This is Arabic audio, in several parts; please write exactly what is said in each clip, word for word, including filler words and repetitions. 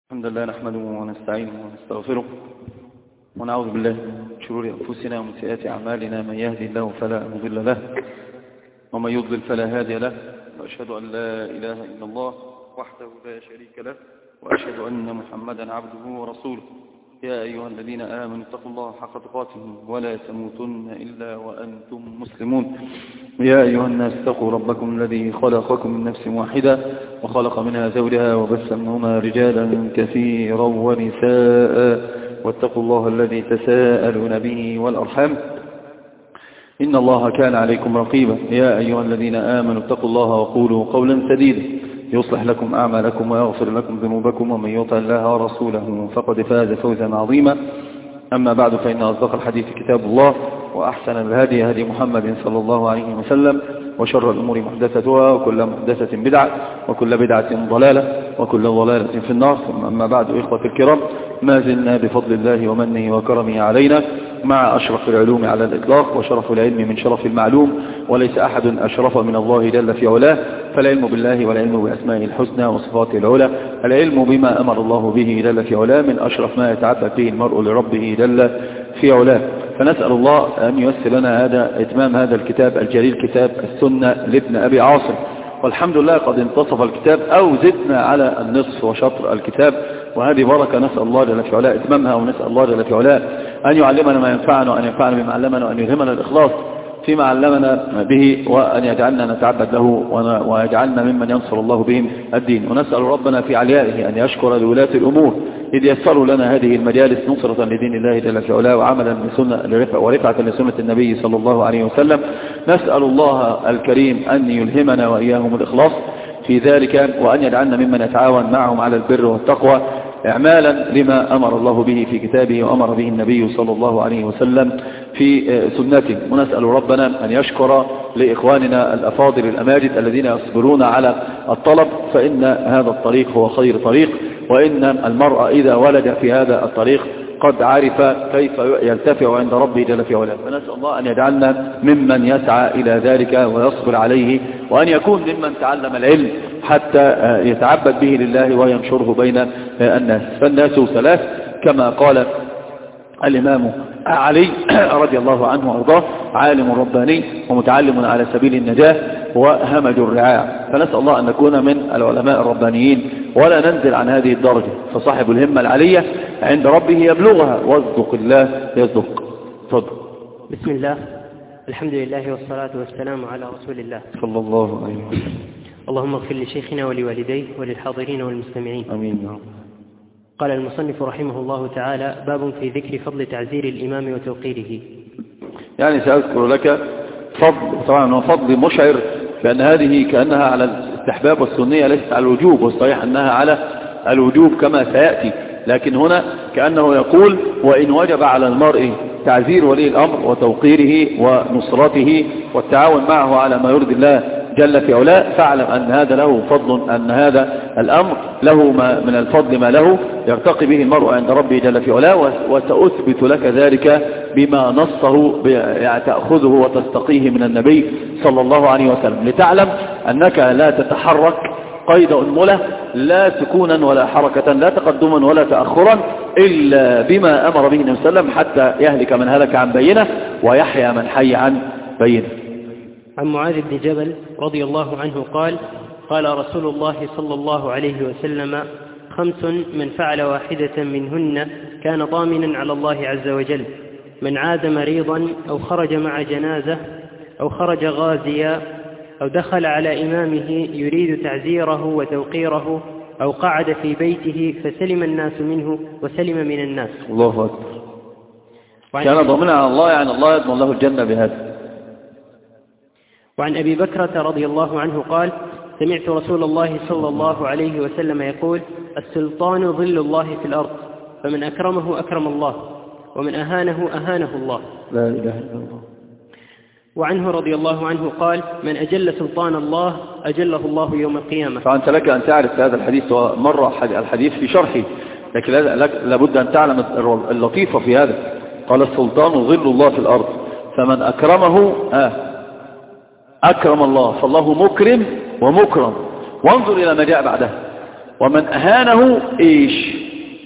الحمد لله نحمده ونستعينه ونستغفره ونعوذ بالله من شرور أنفسنا ومن سيئات أعمالنا. من يهدي الله فلا مضل له ومن يضلل فلا هادي له، وأشهد أن لا إله إلا الله وحده لا شريك له، وأشهد أن محمدا عبده ورسوله. يا أيها الذين آمنوا اتقوا الله حق تقاته ولا تموتن إلا وأنتم مسلمون. يا أيها الناس اتقوا ربكم الذي خلقكم من نفس واحدة وخلق منها زوجها وبث منهما رجالا كثيرا ونساء، واتقوا الله الذي تساءلون به والأرحام إن الله كان عليكم رقيبا. يا أيها الذين آمنوا اتقوا الله وقولوا قولا سديدا يصلح لكم أعمالكم ويغفر لكم ذنوبكم، ومن يطع الله ورسوله فقد فاز فوزا عظيما. أما بعد، فإن أصدق الحديث كتاب الله، وأحسن الهدي هدي محمد صلى الله عليه وسلم، وشر الأمور محدثتها، وكل محدثة بدعة، وكل بدعة ضلالة، وكل ضلالة في النار. ثم أما بعد، إخوة الكرام، ما زلنا بفضل الله ومنه وكرمه علينا مع أشرف العلوم على الإطلاق، وشرف العلم من شرف المعلوم، وليس أحد أشرف من الله جل في علاه. فالعلم بالله والعلم بأسمائه الحسنى وصفاته العلى، العلم بما أمر الله به جل في علاه من أشرف ما يتعبد به المرء لربه جل في علاه. فنسأل الله أن ييسر لنا هذا إتمام هذا الكتاب الجليل، كتاب السنة لابن أبي عاصم. والحمد لله قد انتصف الكتاب أو زدنا على النصف وشطر الكتاب، وهذه بركة نسأل الله جل في علاه إتمامها، ونسأل الله جل في علاه أن يعلمنا ما ينفعنا، وأن ينفعنا بما علمنا، وأن يلهمنا الإخلاص فيما علمنا به، وأن يجعلنا نتعبد له، ويجعلنا ممن ينصر الله بهم الدين. ونسأل ربنا في عليائه أن يشكر لولاة الأمور إذ يسروا لنا هذه المجالس نصرة لدين الله جل في علاه، وعملا لسنة ورفعة لسنة النبي صلى الله عليه وسلم. نسأل الله الكريم أن يلهمنا وإياهم الإخلاص في ذلك، وأن يجعلنا ممن يتعاون معهم على البر والتقوى إعمالا لما أمر الله به في كتابه، وأمر به النبي صلى الله عليه وسلم في سنته. ونسأل ربنا أن يشكر لإخواننا الأفاضل الأماجد الذين يصبرون على الطلب، فإن هذا الطريق هو خير طريق، وإن المرء إذا ولد في هذا الطريق قد عرف كيف يرتفع عند ربه جل في علاه. فنسأل الله أن يجعلنا ممن يسعى إلى ذلك ويصبر عليه، وأن يكون ممن تعلم العلم حتى يتعبد به لله وينشره بين الناس. فالناس ثلاث كما قال الإمام علي رضي الله عنه وارضاه: عالم رباني، ومتعلم على سبيل النجاة، وهمج الرعاع. فنسأل الله أن نكون من العلماء الربانيين ولا ننزل عن هذه الدرجة، فصاحب الهمة العالية عند ربه يبلغها، واصدق الله يصدق. تفضل. بسم الله، الحمد لله والصلاة والسلام على رسول الله صلى الله عليه وسلم. اللهم اغفر لشيخنا ولوالديه وللحاضرين والمستمعين، آمين يا رب. قال المصنف رحمه الله تعالى: باب في ذكر فضل تعزير الإمام وتوقيره. يعني سأذكر لك فضل، طبعا هو فضل مشعر بأن هذه كأنها على الاستحباب والسنية، ليست على الوجوب، والصحيح أنها على الوجوب كما سيأتي. لكن هنا كأنه يقول: وإن وجب على المرء تعزير ولي الأمر وتوقيره ونصرته والتعاون معه على ما يرضي الله جل في علاه، فاعلم أن هذا له فضل، أن هذا الأمر له ما من الفضل ما له يرتقي به المرء عند ربه جل في علاه. وسأثبت لك ذلك بما نصه تأخذه وتستقيه من النبي صلى الله عليه وسلم، لتعلم أنك لا تتحرك قيد أنملة، لا سكونا ولا حركة، لا تقدما ولا تأخرا، إلا بما أمر به النبي صلى الله عليه وسلم، حتى يهلك من هلك عن بينه ويحيى من حي عن بينه. عن معاذ بن جبل رضي الله عنه قال: قال رسول الله صلى الله عليه وسلم: خمس من فعل واحدة منهن كان ضامنا على الله عز وجل: من عاد مريضا، أو خرج مع جنازة، أو خرج غازيا، أو دخل على إمامه يريد تعزيره وتوقيره، أو قعد في بيته فسلم الناس منه وسلم من الناس. الله أكبر. كان ضامنا على الله، يعني الله يضمن له الجنة بهذا. وعن أبي بكرة رضي الله عنه قال: سمعت رسول الله صلى الله عليه وسلم يقول: السلطان ظل الله في الأرض، فمن أكرمه أكرم الله، ومن أهانه أهانه الله. لا إله إلا الله. وعنه رضي الله عنه قال: من أجل سلطان الله أجله الله يوم القيامة. فأنت لك أن تعرف هذا الحديث، ومر الحديث في شرحه، لكن لابد أن تعلم اللطيفة في هذا. قال: السلطان ظل الله في الأرض، فمن أكرمه آه أكرم الله، فالله مكرم ومكرم. وانظر إلى ما جاء بعدها: ومن أهانه إيش؟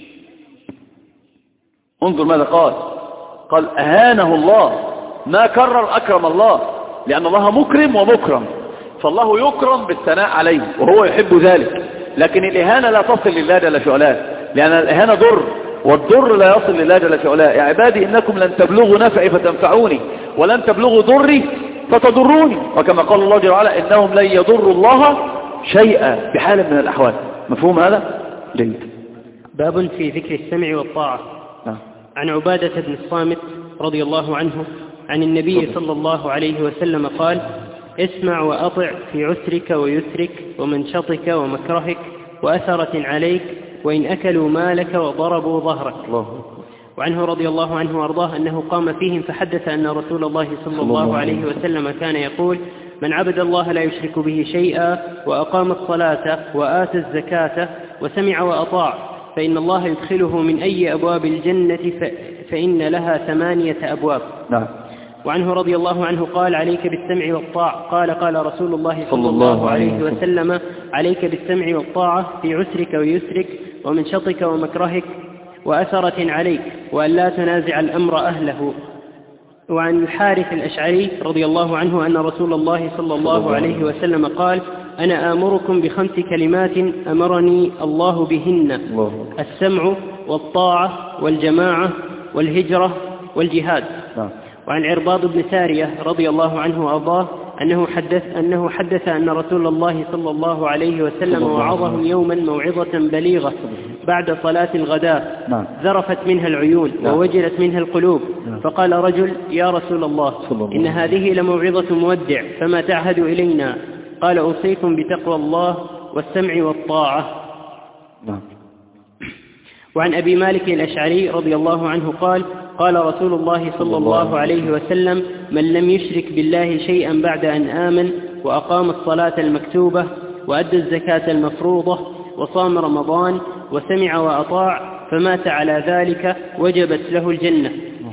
انظر ماذا قال. قال أهانه الله، ما كرر أكرم الله، لأن الله مكرم ومكرم، فالله يكرم بالثناء عليه وهو يحب ذلك. لكن الإهانة لا تصل لله جل في علاه، لأن الإهانة ضر، والضر لا يصل لله جل في علاه. يا عبادي إنكم لن تبلغوا نفعي فتنفعوني، ولن تبلغوا ضري فتضروني، وكما قال الله جل وعلا إنهم لن يضروا الله شيئا بحال من الأحوال. مفهوم هذا؟ جيد. باب في ذكر السمع والطاعة. نعم. عن عبادة بن الصامت رضي الله عنه عن النبي صلى الله عليه وسلم قال: اسمع وأطع في عسرك ويسرك ومنشطك ومكرهك وأثرة عليك وإن أكلوا مالك وضربوا ظهرك. الله. وعنه رضي الله عنه وارضاه أنه قام فيهم فحدث أن رسول الله صلى الله عليه وسلم كان يقول: من عبد الله لا يشرك به شيئا وأقام الصلاة وآتى الزكاة وسمع وأطاع فإن الله يدخله من أي أبواب الجنة فإن لها ثمانية أبواب. نعم. وعنه رضي الله عنه قال: عليك بالسمع والطاعة. قال قال رسول الله صلى الله عليه وسلم: عليك بالسمع والطاعة في عسرك ويسرك ومنشطك ومكرهك وأثرة عليك وأن لا تنازع الأمر أهله. وعن الحارث الأشعري رضي الله عنه أن رسول الله صلى الله عليه وسلم قال: أنا آمركم بخمس كلمات أمرني الله بهن: السمع والطاعة والجماعة والهجرة والجهاد. وعن عرباض بن سارية رضي الله عنه وأرضاه أنه حدث, أنه حدث أن رسول الله صلى الله عليه وسلم وعظهم يوما موعظة بليغة بعد صلاة الغداء ذرفت منها العيون ووجلت منها القلوب، فقال رجل: يا رسول الله، إن هذه لموعظة مودع، فما تعهد إلينا؟ قال: أوصيكم بتقوى الله والسمع والطاعة. وعن أبي مالك الأشعري رضي الله عنه قال: قال رسول الله صلى الله عليه وسلم: من لم يشرك بالله شيئا بعد أن آمن وأقام الصلاة المكتوبة وأدى الزكاة المفروضة وصام رمضان وسمع وأطاع فمات على ذلك وجبت له الجنة.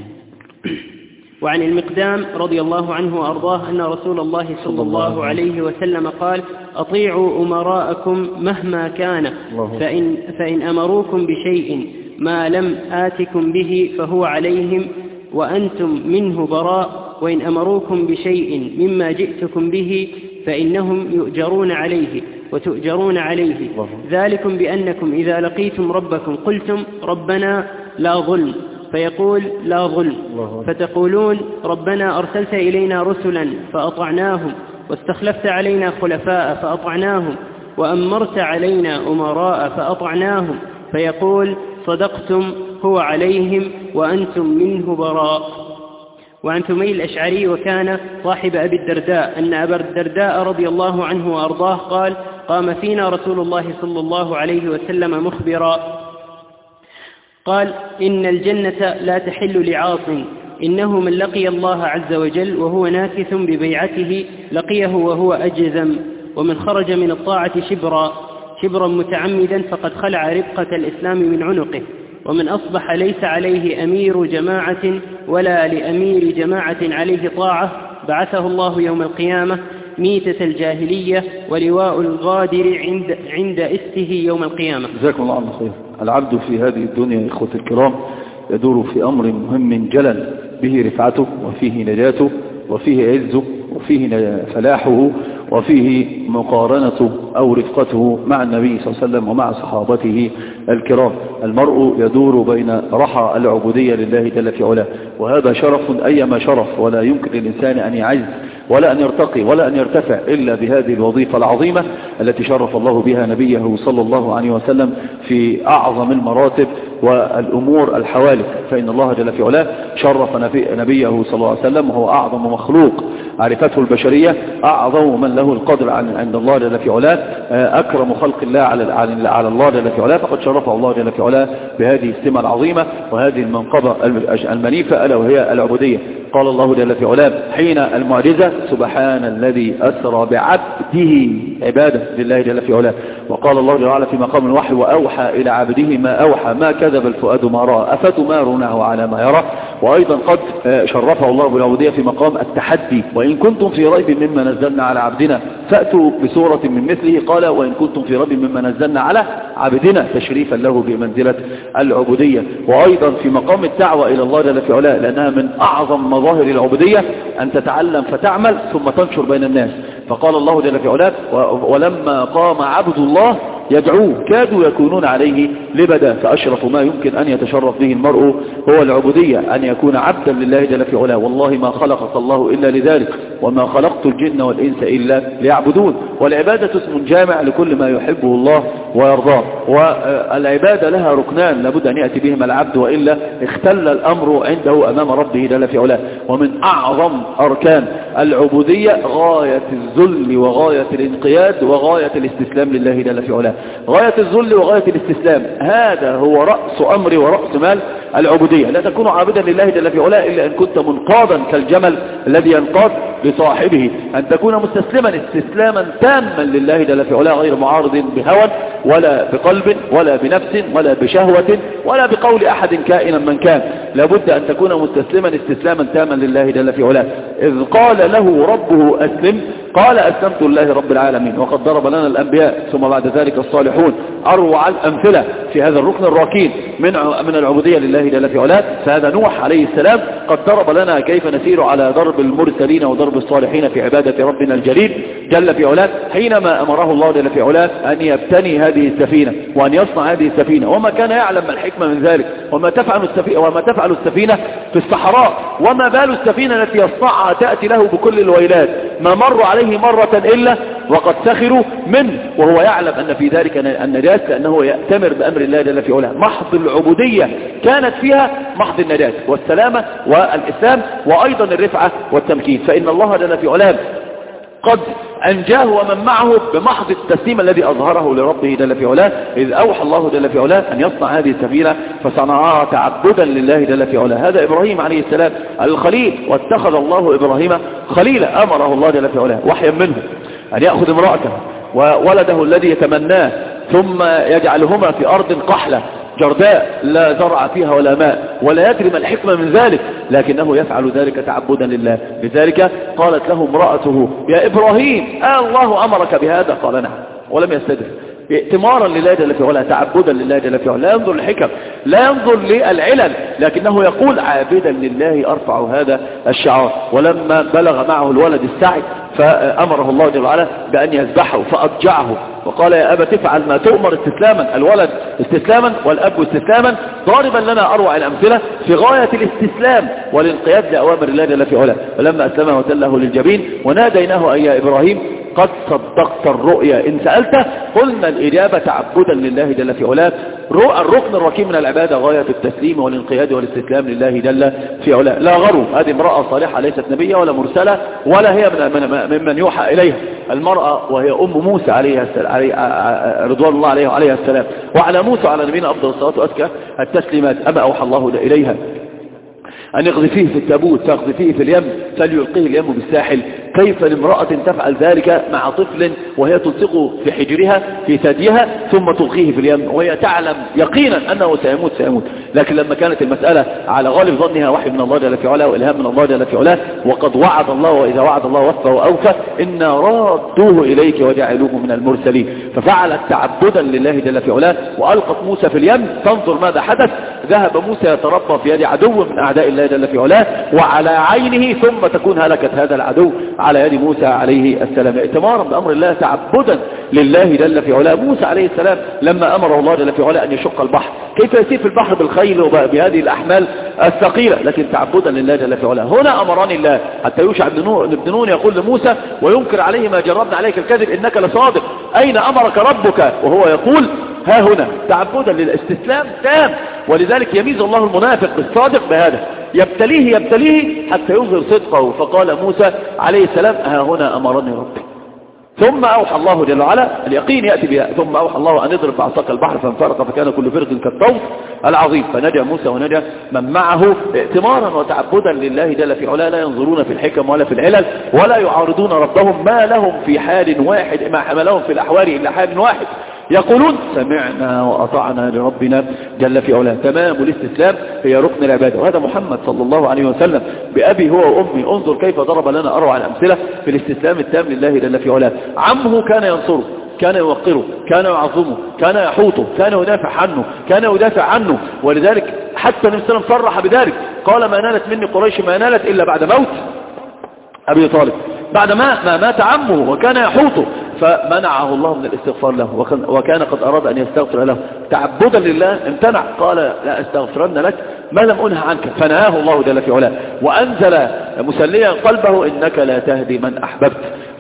وعن المقدام رضي الله عنه وأرضاه أن رسول الله صلى الله عليه وسلم قال: أطيعوا أمراءكم مهما كان، فإن, فإن أمروكم بشيء ما لم آتكم به فهو عليهم وأنتم منه براء، وإن أمروكم بشيء مما جئتكم به فإنهم يؤجرون عليه وتؤجرون عليه، ذلكم بأنكم إذا لقيتم ربكم قلتم ربنا لا ظلم، فيقول لا ظلم، فتقولون ربنا أرسلت إلينا رسلا فأطعناهم واستخلفت علينا خلفاء فأطعناهم وأمرت علينا أمراء فأطعناهم، فيقول صدقتم هو عليهم وأنتم منه براء. وعن ثميل الأشعري وكان صاحب أبي الدرداء أن أبا الدرداء رضي الله عنه وأرضاه قال: قام فينا رسول الله صلى الله عليه وسلم مخبرا قال: إن الجنة لا تحل لعاص، إنه من لقي الله عز وجل وهو ناكث ببيعته لقيه وهو أجزم، ومن خرج من الطاعة شبرا شبرا متعمدا فقد خلع ربقة الإسلام من عنقه، ومن أصبح ليس عليه أمير جماعة ولا لأمير جماعة عليه طاعة بعثه الله يوم القيامة ميتة الجاهلية ولواء الغادر عند, عند استه يوم القيامة. جزاكم الله عنه خير. العبد في هذه الدنيا إخوة الكرام يدور في أمر مهم جلل به رفعته وفيه نجاته وفيه عزه وفيه فلاحه وفيه مقارنته أو رفقته مع النبي صلى الله عليه وسلم ومع صحابته الكرام. المرء يدور بين رحى العبودية لله جل في علاه، وهذا شرف أيما شرف، ولا يمكن للإنسان أن يعز ولا أن يرتقي ولا أن يرتفع إلا بهذه الوظيفة العظيمة التي شرف الله بها نبيه صلى الله عليه وسلم في أعظم المراتب والأمور الحوالك. فإن الله جل في علاه شرف نبيه صلى الله عليه وسلم وهو أعظم مخلوق عرفته البشرية، أعظم من له القدر عند الله جل في علاه، أكرم خلق الله على على الله جل في علاه، فقد شرفه الله جل في علاه بهذه السمة العظيمة وهذه المنقبة المنيفة ألا وهي العبودية. قال الله جل في علاه حين المعجزة: سبحان الذي أسرى بعبده عبادة لله جل في علاه. وقال الله جل وعلا في مقام الوحي: وأوحى إلى عبده ما أوحى ما كذب الفؤاد ما رأى أفتمارونه على ما يرى. وأيضا قد شرفه الله بالعبودية في مقام التحدي: وإن كنتم في ريب مما نزلنا على عبدنا فأتوا بسورة من مثله. قال: وإن كنتم في ريب مما نزلنا على عبدنا تشريفا له بمنزلة العبودية. وأيضا في مقام الدعوة إلى الله جل في علاه، لأنها من أعظم مظاهر العبودية أن تتعلم فتعمل ثم تنشر بين الناس. فقال الله جل في علاه: ولما قام عبد الله يدعوه كادوا يكونون عليه لبدا. فأشرف ما يمكن أن يتشرف به المرء هو العبودية، أن يكون عبدا لله جل في علاه. والله ما خلقك الله إلا لذلك، وما خلقت الجن والإنس إلا ليعبدون. والعبادة اسم جامع لكل ما يحبه الله ويرضاه. والعبادة لها ركنان لابد أن يأتي بهما العبد، وإلا اختل الأمر عنده أمام ربه جل في علاه. ومن أعظم أركان العبودية غاية الذل وغاية الانقياد وغاية الاستسلام لله جل في علاه. غاية الذل وغاية الاستسلام هذا هو رأس أمر ورأس مال العبودية. لا تكون عابدا لله جل في علاه إلا أن كنت منقادا كالجمل الذي ينقاد لصاحبه، أن تكون مستسلما استسلاما تاما لله جل في علاه، غير معارض بهوى ولا بقلب ولا بنفس ولا بشهوة ولا بقول أحد كائنا من كان. لابد أن تكون مستسلما استسلاما تاما لله جل في علاه. إذ قال له ربه أسلم قال أسلمت لله رب العالمين. وقد ضرب لنا الأنبياء ثم بعد ذلك الصالحون أروع الأمثلة في هذا الركن الراكين من من العبودية لله جل في علاه. فهذا نوح عليه السلام قد ضرب لنا كيف نسير على ضرب المرسلين وضرب الصالحين في عبادة ربنا الجليل جل في علاه، حينما أمره الله جل في علاه أن يبتني هذه السفينة وأن يصنع هذه السفينة، وما كان يعلم ما الحكمة من ذلك، وما تفعل السفينة, وما تفعل السفينة في الصحراء، وما بال السفينة التي يصنعها تأتي له بكل الويلات، ما مر عليه مرة إلا وقد سخروا منه، وهو يعلم أن في ذلك النجاة لأنه يأتمر بأمر الله جل في علاه. محض العبودية كانت فيها محض النجاة والسلامة والإسلام، وأيضا الرفعة والتمكين. فإن الله جل في علاه قد أنجاه ومن معه بمحض التسليم الذي أظهره لربه جل في علاه، إذ أوحى الله جل في علاه أن يصنع هذه السفينة فصنعها تعبدا لله جل في علاه. هذا إبراهيم عليه السلام الخليل، واتخذ الله إبراهيم خليلا. أمره الله جل في علاه وحيا منه أن يأخذ امرأته وولده الذي يتمناه ثم يجعلهما في أرض قحلة جرداء لا زرع فيها ولا ماء، ولا يدري ما الحكمة من ذلك، لكنه يفعل ذلك تعبدا لله. لذلك قالت له امرأته: يا إبراهيم آه الله أمرك بهذا؟ قال نعم، ولم يستدر، ائتمارا لله جل في علاه، تعبدا لله جل في علاه. لا ينظر للحكم، لا ينظر للعلل، لكنه يقول عابدا لله أرفع هذا الشعار. ولما بلغ معه الولد السعي فأمره الله جل وعلا بأن يذبحه فأضجعه، وقال: يا أبا تفعل ما تؤمر استسلاما. الولد استسلاما والأب استسلاما، ضاربا لنا أروع الأمثلة في غاية الاستسلام والانقياد لأوامر الله جل في علاه. فلما أسلمه وتله للجبين وناديناه: أي يا إبراهيم قد صدقت الرؤيا إن سألته. قلنا الإجابة تعبدا لله جل في علاه. الركن الركين من العبادة غاية التسليم والانقياد والاستسلام لله جل في علاه. لا غرو، هذه امرأة صالحة ليست نبية ولا مرسلة ولا هي من ممن يوحى إليها. المرأة وهي أم موسى عليها السلام، رضوان الله عليه وعليها السلام، وعلى موسى على نبينا أفضل الصلاة وأزكى التسليمات. أما أوحى الله إليها أن يقذفيه في التابوت فيقذفيه في اليم فليلقيه اليم بالساحل. كيف لامرأة تفعل ذلك مع طفل وهي تلصقه في حجرها في ثديها ثم تلقيه في اليم وهي تعلم يقينا أنه سيموت سيموت لكن لما كانت المسألة على غالب ظنها وحي من الله جل في علاه وإلهام من الله جل في علاه، وقد وعد الله وإذا وعد الله وفى وأوفى إنا رادوه إليك وجعلوه من المرسلين. ففعلت تعبدا لله جل في علاه وألقت موسى في اليم. تنظر ماذا حدث. ذهب موسى يتربى في يد عدو من أعداء الله جل في علاه وعلى عينه، ثم تكون هلكت هذا العدو على يد موسى عليه السلام، ائتمارا بأمر الله تعبدا لله جل في علاه. موسى عليه السلام لما أمره الله جل في علاه أن يشق البحر، كيف يسير في البحر بالخيل وبهذه الأحمال الثقيلة، لكن تعبدا لله جل في علاه. هنا أمران الله حتى يوشع بن نون يقول لموسى وينكر عليه ما جربنا عليك الكذب إنك لصادق، أين أمرك ربك؟ وهو يقول ها هنا، تعبدا للاستسلام تام. ولذلك يميز الله المنافق بالصادق بهذا، يبتليه يبتليه حتى يظهر صدقه. فقال موسى عليه السلام ها هنا أمرني ربي. ثم أوحى الله جل وعلا، اليقين يأتي بها، ثم أوحى الله أن يضرب بعصاك البحر فانفرق فكان كل فرق كالطود العظيم، فنجا موسى ونجا من معه ائتمارا وتعبدا لله جل في علاه. لا ينظرون في الحكم ولا في العلل ولا يعارضون ربهم، ما لهم في حال واحد ما حملهم في الأحوال إلا حال واحد، يقولون سمعنا وأطعنا لربنا جل في علاه. تمام الاستسلام هي ركن العبادة، وهذا محمد صلى الله عليه وسلم بأبي هو وأمي. انظر كيف ضرب لنا أروع الأمثلة في الاستسلام التام لله جل في علاه. عمه كان ينصره كان يوقره، كان يعظمه، كان يحوطه، كان يدافع عنه، كان يدافع عنه. ولذلك حتى النبي صلى الله عليه وسلم صرح بذلك، قال ما نالت مني قريش ما نالت إلا بعد موت أبي طالب، بعد ما, ما مات عمه وكان يحوطه، فمنعه الله من الاستغفار له، وكان قد أراد أن يستغفر له تعبدا لله، امتنع، قال لا أستغفرن لك ما لم أنه عنك، فنهاه الله جل في علاه، وأنزل مسليا قلبه إنك لا تهدي من أحببت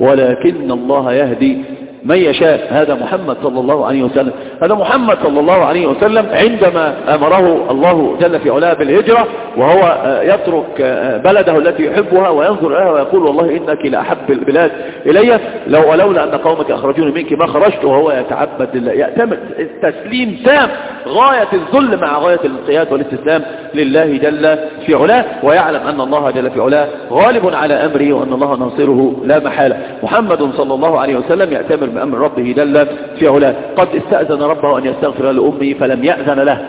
ولكن الله يهدي من يشاء. هذا محمد صلى الله عليه وسلم، هذا محمد صلى الله عليه وسلم عندما أمره الله جل في علاه بالهجرة وهو يترك بلده التي يحبها وينظر إليها ويقول والله إنك لأحب البلاد إلي لو ولولا أن قومك أخرجوني منك ما خرجت، وهو يتعبد لله، يعتمد تسليم تام غاية الذل مع غاية الانقياد والاستسلام لله جل في علاه، ويعلم أن الله جل في علاه غالب على أمره وأن الله ناصره لا محالة. محمد صلى الله عليه وسلم يأتمر بأمر ربه جل في علاه، قد استأذن ربه أن يستغفر لأمه فلم يأذن له،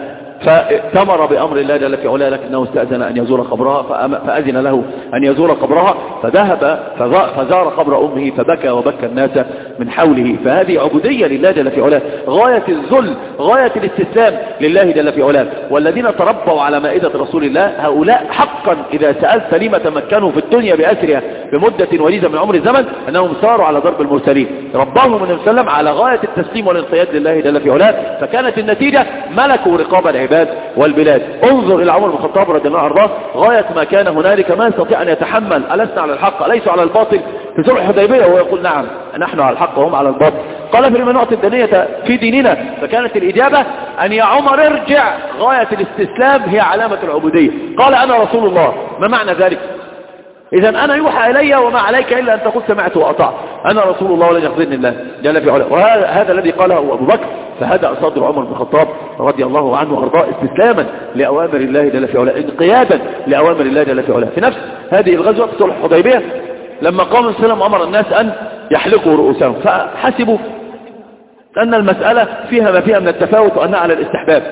فاتمر بأمر الله جل في علاه، لكنه استأذن أن يزور قبرها فأذن له أن يزور قبرها، فذهب فزار قبر أمه فبكى وبكى الناس من حوله. فهذه عبودية لله جل في علاه، غاية الذل، غاية الاستسلام لله جل في علاه. والذين تربوا على مائدة رسول الله هؤلاء حقا إذا سألت لما تمكنوا في الدنيا بأسرها بمدة وليدة من عمر الزمن أنهم صاروا على ضرب المرسلين، رباهم النبي صلى الله عليه وسلم على غاية التسليم والانقياد لله جل في علاه، فكانت النتيجة ملكوا رقاب العباد والبلاد. انظر إلى عمر بن الخطاب رضي الله عنه، غاية ما كان هنالك ما يستطيع أن يتحمل، ألسنا على الحق أليسوا على الباطل في صلح الحديبية، وهو يقول نعم نحن على الحق وهم على الباطل. قال فلما نعطي الدنية في ديننا، فكانت الإجابة أن يا عمر ارجع، غاية الاستسلام هي علامة العبودية. قال أنا رسول الله، ما معنى ذلك؟ إذا أنا يوحى إلي وما عليك إلا أن تقول سمعت وأطعت، أنا رسول الله ولن يخزني الله جل في علاه. وهذا الذي قاله أبو بكر، فهذا صدر عمر بن الخطاب رضي الله عنه وأرضاه استسلاما لأوامر الله جل في علاه، انقيادا لأوامر الله جل في علاه. في نفس هذه الغزوة في صلح الحديبية لما قام السلام أمر الناس أن يحلقوا رؤوسهم، فحسبوا أن المسألة فيها ما فيها من التفاوت وأنها على الاستحباب،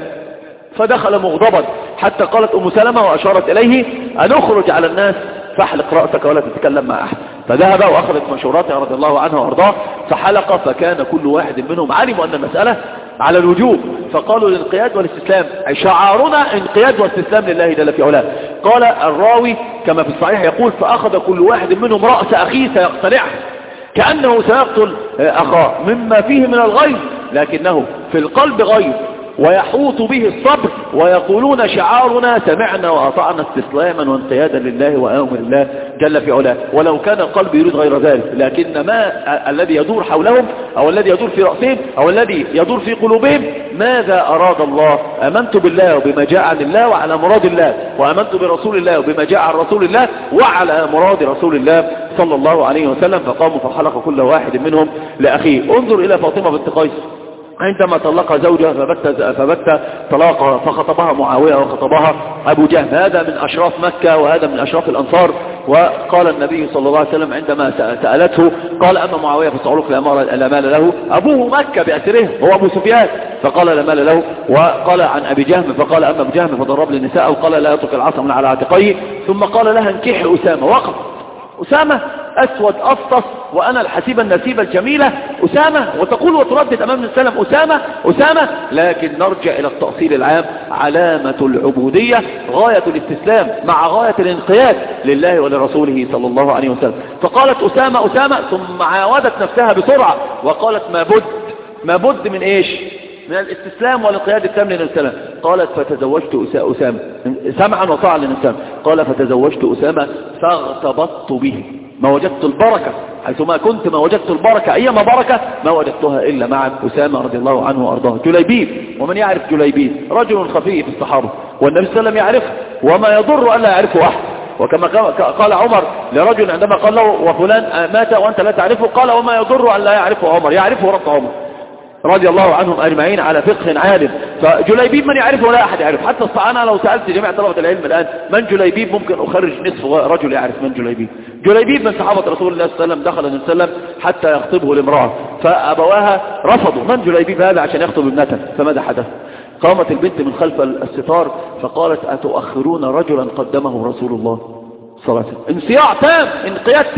فدخل مغضبا حتى قالت أم سلمة وأشارت إليه أن أخرج على الناس فاحلق رأسك ولا تتكلم مع أحد. فذهب وأخذت مشوراتها رضي الله عنه وأرضاه فحلق، فكان كل واحد منهم علموا أن المسألة على الوجوب، فقالوا الانقياد والاستسلام، أي شعارنا انقياد واستسلام لله جل في علاه. قال الراوي كما في الصحيح يقول فأخذ كل واحد منهم رأس أخيه سيقتلعه كأنه سيقتل أخاه مما فيه من الغيظ، لكنه في القلب غيظ ويحوط به الصبر، ويقولون شعارنا سمعنا وأطعنا استسلاما وانقيادا لله وأمر الله جل في علاه. ولو كان القلب يريد غير ذلك، لكن ما الذي يدور حولهم أو الذي يدور في رأسهم أو الذي يدور في قلوبهم ماذا أراد الله. آمنت بالله وبما جاء عن الله وعلى مراد الله، وآمنت برسول الله وبما جاء عن رسول الله وعلى مراد رسول الله صلى الله عليه وسلم. فقاموا فحلق كل واحد منهم لأخيه. انظر إلى فاطمة بنت قيس عندما طلق زوجها فبت, فبت طلاقها، فخطبها معاوية وخطبها أبو جهل، هذا من أشراف مكة وهذا من أشراف الأنصار. وقال النبي صلى الله عليه وسلم عندما سألته قال أما معاوية فصعلوك لا مال له، أبوه مكة بأسره هو أبو سفيان، فقال لا مال له. وقال عن أبي جهم فقال أما أبو جهم فضرب للنساء وقال لا يترك العصا من على عاتقيه، ثم قال لها انكحي أسامة. وقف أسامة أسود أفطس وأنا الحسيبة النسيبة الجميلة أسامة، وتقول وتردد أمام السلام أسامة أسامة. لكن نرجع إلى التأصيل العام، علامة العبودية غاية الاستسلام مع غاية الانقياد لله ولرسوله صلى الله عليه وسلم. فقالت أسامة أسامة ثم عاودت نفسها بسرعة وقالت ما بد ما بد من إيش؟ من الاستسلام والانقياد التام للسلام. قالت فتزوجت أسامة سمعا وطاعا للسلام. قال فتزوجت أسامة فاغتبطت به، ما وجدت البركة حيثما كنت، ما وجدت البركة أيما بركة ما وجدتها إلا مع أسامة رضي الله عنه وأرضاه. جليبيب، ومن يعرف جليبيب؟ رجل خفي في الصحابة والنبي صلى الله عليه وسلم يعرفه وما يضر ألا يعرفه أحد. وكما قال عمر لرجل عندما قال له وفلان مات وأنت لا تعرفه، قال وما يضر ألا يعرفه عمر، يعرفه رب عمر رضي الله عنهم أجمعين على فقه عالم. فجليبيب من يعرفه ولا أحد يعرف، حتى أنا لو سألت جميع طلبة العلم الآن من جليبيب ممكن أخرج نصف رجل يعرف من جليبيب. جليبيب من صحابة رسول الله صلى الله عليه وسلم، دخل النبي صلى الله عليه وسلم حتى يخطبه لامرأة فأبواها رفضوا، من جليبيب هذا عشان يخطب ابنته، فماذا حدث؟ قامت البنت من خلف الستار فقالت أتؤخرون رجلا قدمه رسول الله صلى الله عليه وسلم. انصياع تام، انقياد تام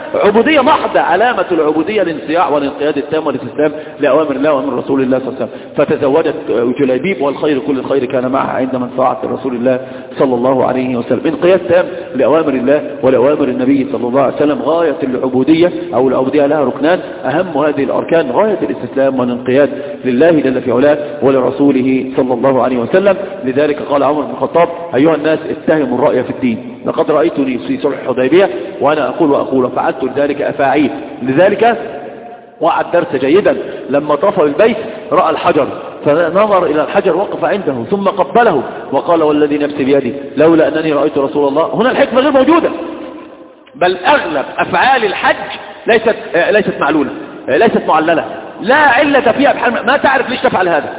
عبودية محضة. علامة العبودية الانصياع والانقياد التام والاستسلام لأوامر الله وأمر رسول الله صلى الله عليه وسلم. فتزوجت جليبيب والخير كل الخير كان معها عندما انصاعت رسول الله صلى الله عليه وسلم. انقياد تام لأوامر الله ولأوامر النبي صلى الله عليه وسلم. غاية العبودية أو العبودية لها ركنان، أهم هذه الأركان غاية الاستسلام والانقياد لله جل في علاه ولرسوله صلى الله عليه وسلم. لذلك قال عمر بن الخطاب: أيها الناس اتهموا الرأي في الدين، لقد رأيتني في صلح الحديبية وأنا أقول وأقول فعلت لذلك أفاعيل. لذلك وعد درس جيدا لما طاف بالبيت رأى الحجر فنظر إلى الحجر وقف عنده ثم قبله وقال: والذي نفسي بيدي لولا أنني رأيت رسول الله. هنا الحكمة غير موجودة، بل أغلب أفعال الحج ليست ليست معلولة، ليست معللة، لا علة فيها بحال ما تعرف ليش تفعل هذا.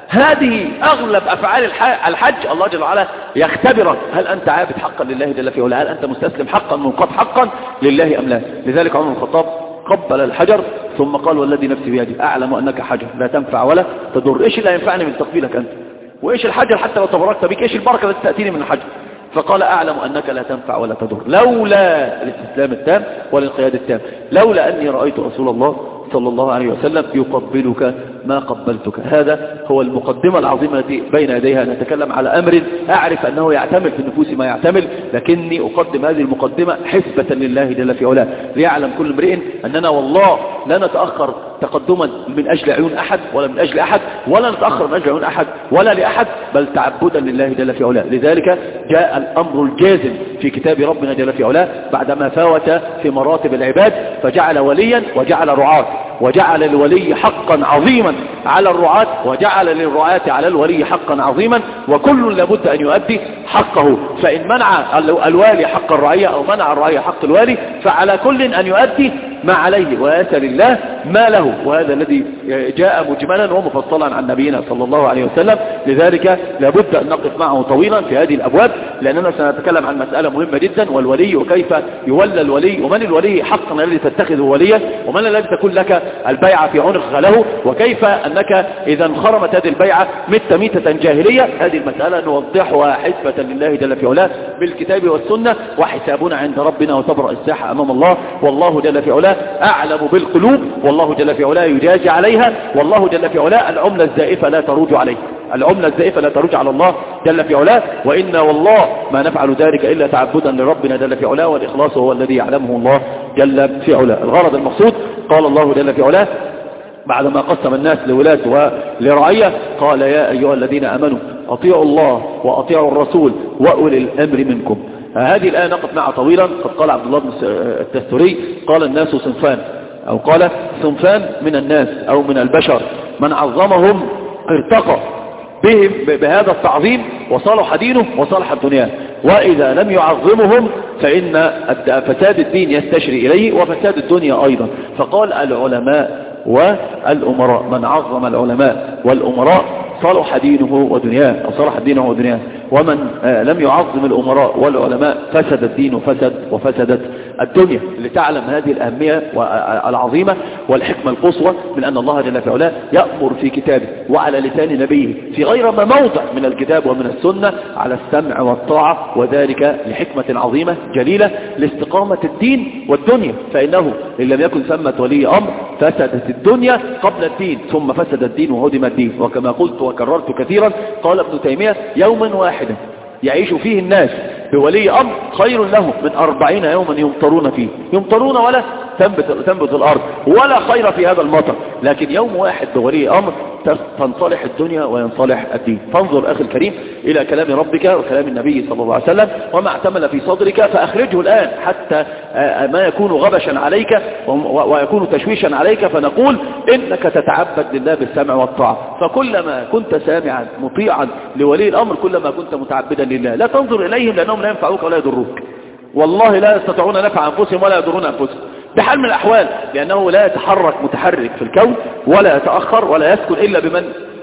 هذه أغلب أفعال الحج الله جل وعلا يختبرك، هل أنت عابد حقا لله جل في علاه؟ هل أنت مستسلم حقا منقاد حقا لله أم لا؟ لذلك عمر بن الخطاب قبل الحجر ثم قال: والذي نفسي بيدي أعلم أنك حجر لا تنفع ولا تضر. إيش اللي ينفعني من تقبيلك أنت؟ وإيش الحجر حتى لو تبركت بك؟ إيش البركة التي تأتيني من الحجر؟ فقال: أعلم أنك لا تنفع ولا تضر، لولا الاستسلام التام والانقياد التام، لولا أني رأيت رسول الله صلى الله عليه وسلم يقبلك ما قبلتك. هذا هو المقدمة العظيمة التي بين يديها نتكلم على أمر أعرف أنه يعتمل في النفوس ما يعتمل، لكني أقدم هذه المقدمة حسبة لله جل في علاه، ليعلم كل امرئ أننا والله لا نتأخر تقدما من أجل عيون أحد ولا من أجل أحد، ولا نتأخر من أجل عيون أحد ولا لأحد، بل تعبدا لله جل في علاه. لذلك جاء الأمر الجازم في كتاب ربنا جل في علاه بعدما فاوت في مراتب العباد، فجعل وليا وجعل رعاة، وجعل الولي حقا عظيما على الرعاة، وجعل للرعاة على الولي حقا عظيما، وكل لابد أن يؤدي حقه. فإن منع الوالي حق الرعية أو منع الرعية حق الوالي فعلى كل أن يؤدي ما عليه ويسأل الله ما له. وهذا الذي جاء مجملا ومفصلا عن نبينا صلى الله عليه وسلم. لذلك لابد أن نقف معه طويلا في هذه الأبواب، لأننا سنتكلم عن مسألة مهمة جدا، والولي وكيف يولى الولي، ومن الولي حقا الذي تتخذه وليا، ومن الذي تكون لك البيعة في عنق له، وكيف أنك إذا انخرمت هذه البيعة مت ميتة جاهلية. هذه المسألة نوضحها حسبة لله جل في علاه بالكتاب والسنة، وحسابنا عند ربنا وتبرأ الساحة أمام الله، والله جل في علاه أعلم بالقلوب، والله جل في علاه يجازي عليها، والله جل في علاه العملة الزائفة لا تروج عليه، العملة الزائفة لا تروج على الله جل في علاه. وإنا والله ما نفعل ذلك إلا تعبدا لربنا جل في علاه، والإخلاص هو الذي يعلمه الله جل في علاه. الغرض المقصود قال الله جل في علاه بعدما قسم الناس لولاة ولرعية قال: يا أيها الذين آمنوا أطيعوا الله وأطيعوا الرسول وأولي الأمر منكم. هذه الآية نقف معها طويلا. قد قال عبد الله بن التستري قال: الناس صنفان، أو قال صنفان من الناس أو من البشر، من عظمهم ارتقى بهم بهذا التعظيم وصالح دينه وصالح الدنيا، وإذا لم يعظمهم فإن فساد الدين يستشري إليه وفساد الدنيا أيضا. فقال: العلماء والأمراء، من عظم العلماء والأمراء صلح دينه ودنياه أو صلح دينه ودنياه، ومن لم يعظم الأمراء والعلماء فسد الدين وفسد وفسدت الدنيا. لتعلم هذه الأهمية العظيمة والحكمة القصوى من أن الله جل في علاه يأمر في كتابه وعلى لسان نبيه في غير ما موضع من الكتاب ومن السنة على السمع والطاعة، وذلك لحكمة عظيمة جليلة لاستقامة الدين والدنيا. فإنه إن لم يكن ثمة ولي أمر فسدت الدنيا قبل الدين، ثم فسد الدين وهدم الدين. وكما قلت وكررت كثيرا قال ابن تيمية: يوما واحدا يعيش فيه الناس بولي أمر خير لهم من أربعين يوما يمطرون فيه، يمطرون ولا تنبت, تنبت الأرض ولا خير في هذا المطر، لكن يوم واحد بولي أمر تنصلح الدنيا وينصلح الدين. فانظر أخي الكريم إلى كلام ربك وكلام النبي صلى الله عليه وسلم وما اعتمل في صدرك فأخرجه الآن حتى ما يكون غبشا عليك ويكون تشويشا عليك، فنقول إنك تتعبد لله بالسمع والطاعة. فكلما كنت سامعا مطيعا لولي الأمر كلما كنت متعبدا لله. لا تنظر إليهم لأنهم لا ينفعوك ولا يضروك، والله لا يستطيعون نفع أنفسهم ولا يضرون أنفسهم بحال من الأحوال، لأنه لا يتحرك متحرك في الكون ولا يتأخر ولا يسكن إلا بمن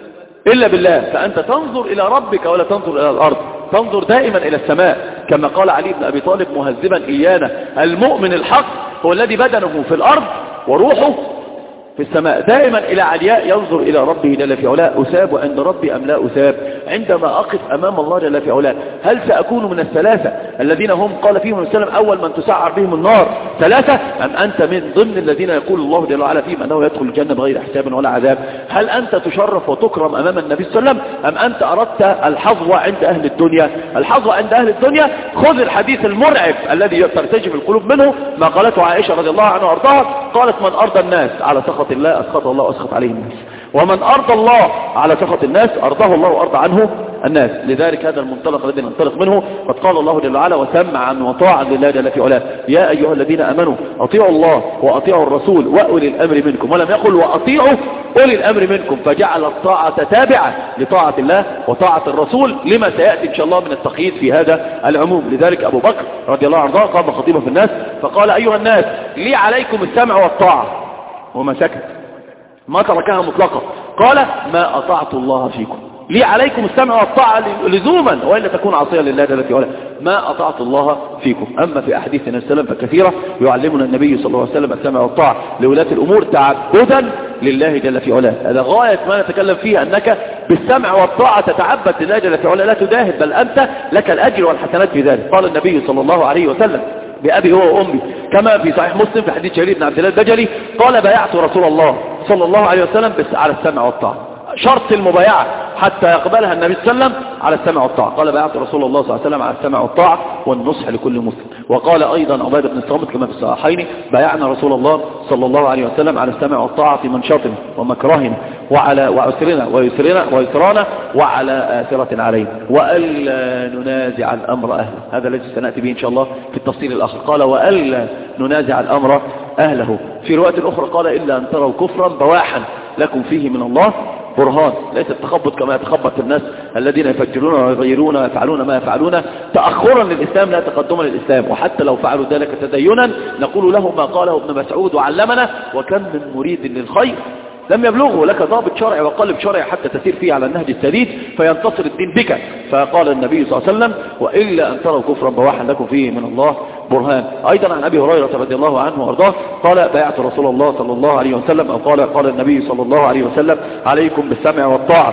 إلا بالله. فأنت تنظر إلى ربك ولا تنظر إلى الأرض، تنظر دائما إلى السماء، كما قال علي بن أبي طالب مهذبا إيانا: المؤمن الحق هو الذي بدنه في الأرض وروحه في السماء دائما إلى علياء ينظر إلى ربه جل في علاه. أثاب عند ربي أم لا أثاب؟ عندما أقف أمام الله جل في علاه هل سأكون من الثلاثة الذين هم قال فيهم السلام أول من تسعر بهم النار ثلاثة، أم أنت من ضمن الذين يقول الله جل وعلا فيهم أنه يدخل الجنة بغير حساب ولا عذاب؟ هل أنت تشرف وتكرم أمام النبي صلى الله عليه وسلم، أم أنت أردت الحظوة عند أهل الدنيا؟ الحظوة عند أهل الدنيا خذ الحديث المرعب الذي ترتجف القلوب منه، ما قالته عائشة رضي الله عنها وارضاها، قالت من أرضى الناس على سخط الله أسخط الله وأسخط عليه الناس، ومن أرضى الله على سخط الناس أرضاه الله وأرضى عنه الناس. لذلك هذا المنطلق الذي ننطلق منه قد قال الله جل وعلا وسمعا وطاعا لله جل في علاه يا أيها الذين أمنوا أطيعوا الله وأطيعوا الرسول وأولي الأمر منكم، ولم يقل وأطيعوا أولي الأمر منكم، فجعل الطاعة تابعة لطاعة الله وطاعة الرسول لما سيأتي إن شاء الله من التقييد في هذا العموم. لذلك أبو بكر رضي الله عنه قام خطيبا في الناس فقال أيها الناس لي عليكم السمع والطاعة، وما سكت ما تركها مطلقة، قال ما أطعت الله فيكم، لي عليكم السمع والطاعة لزوما وإلا تكون عصيا لله جل في علاه، ما أطعت الله فيكم. أما في أحاديثنا السلام فكثيرة يعلمنا النبي صلى الله عليه وسلم السمع والطاعة لولاة الأمور تعبدا لله جل في علاه. هذا غاية ما نتكلم فيه، أنك بالسمع والطاعة تتعبد لله جل في علاه، لا تداهن، بل أنت لك الأجر والحسنات في ذلك. قال النبي صلى الله عليه وسلم بأبي هو وأمي كما في صحيح مسلم في حديث جرير بن عبد الله البجلي قال بايعت رسول الله صلى الله عليه وسلم بس على السمع والطاعة. شرط المبايعة حتى يقبلها النبي صلى الله عليه وسلم على السمع والطاعة. قال بايعت رسول الله صلى الله عليه وسلم على السمع والطاعة والنصح لكل مسلم. وقال أيضا عبادة بن الصامت كما في الصحيحين بايعنا رسول الله صلى الله عليه وسلم على السمع والطاعة في منشطنا ومكرهنا وعلى وعسرنا ويسرنا ويسرانا وعلى آثرة علينا وألا ننازع الأمر أهله. هذا الذي سنأتي به إن شاء الله في التفصيل الآخر. قال وألا ننازع الأمر أهله. في رواية أخرى قال إلا أن تروا كفرا بواحا لكم فيه من الله برهان. ليس التخبط كما يتخبط الناس الذين يفجرون ويغيرون ويفعلون ما يفعلون تأخرا للإسلام لا تقدما للإسلام، وحتى لو فعلوا ذلك تدينا نقول له ما قاله ابن مسعود وعلمنا وكم من مريد للخير لم يبلغه لك ضابط شرعي وقالب شرعي حتى تسير فيه على النهج السديد فينتصر الدين بك. فقال النبي صلى الله عليه وسلم وإلا أن تروا كفرا بواحا لكم فيه من الله برهان. أيضا عن أبي هريرة رضي الله عنه وارضاه قال بايعت رسول الله صلى الله عليه وسلم أو قال قال النبي صلى الله عليه وسلم عليكم بالسمع والطاعة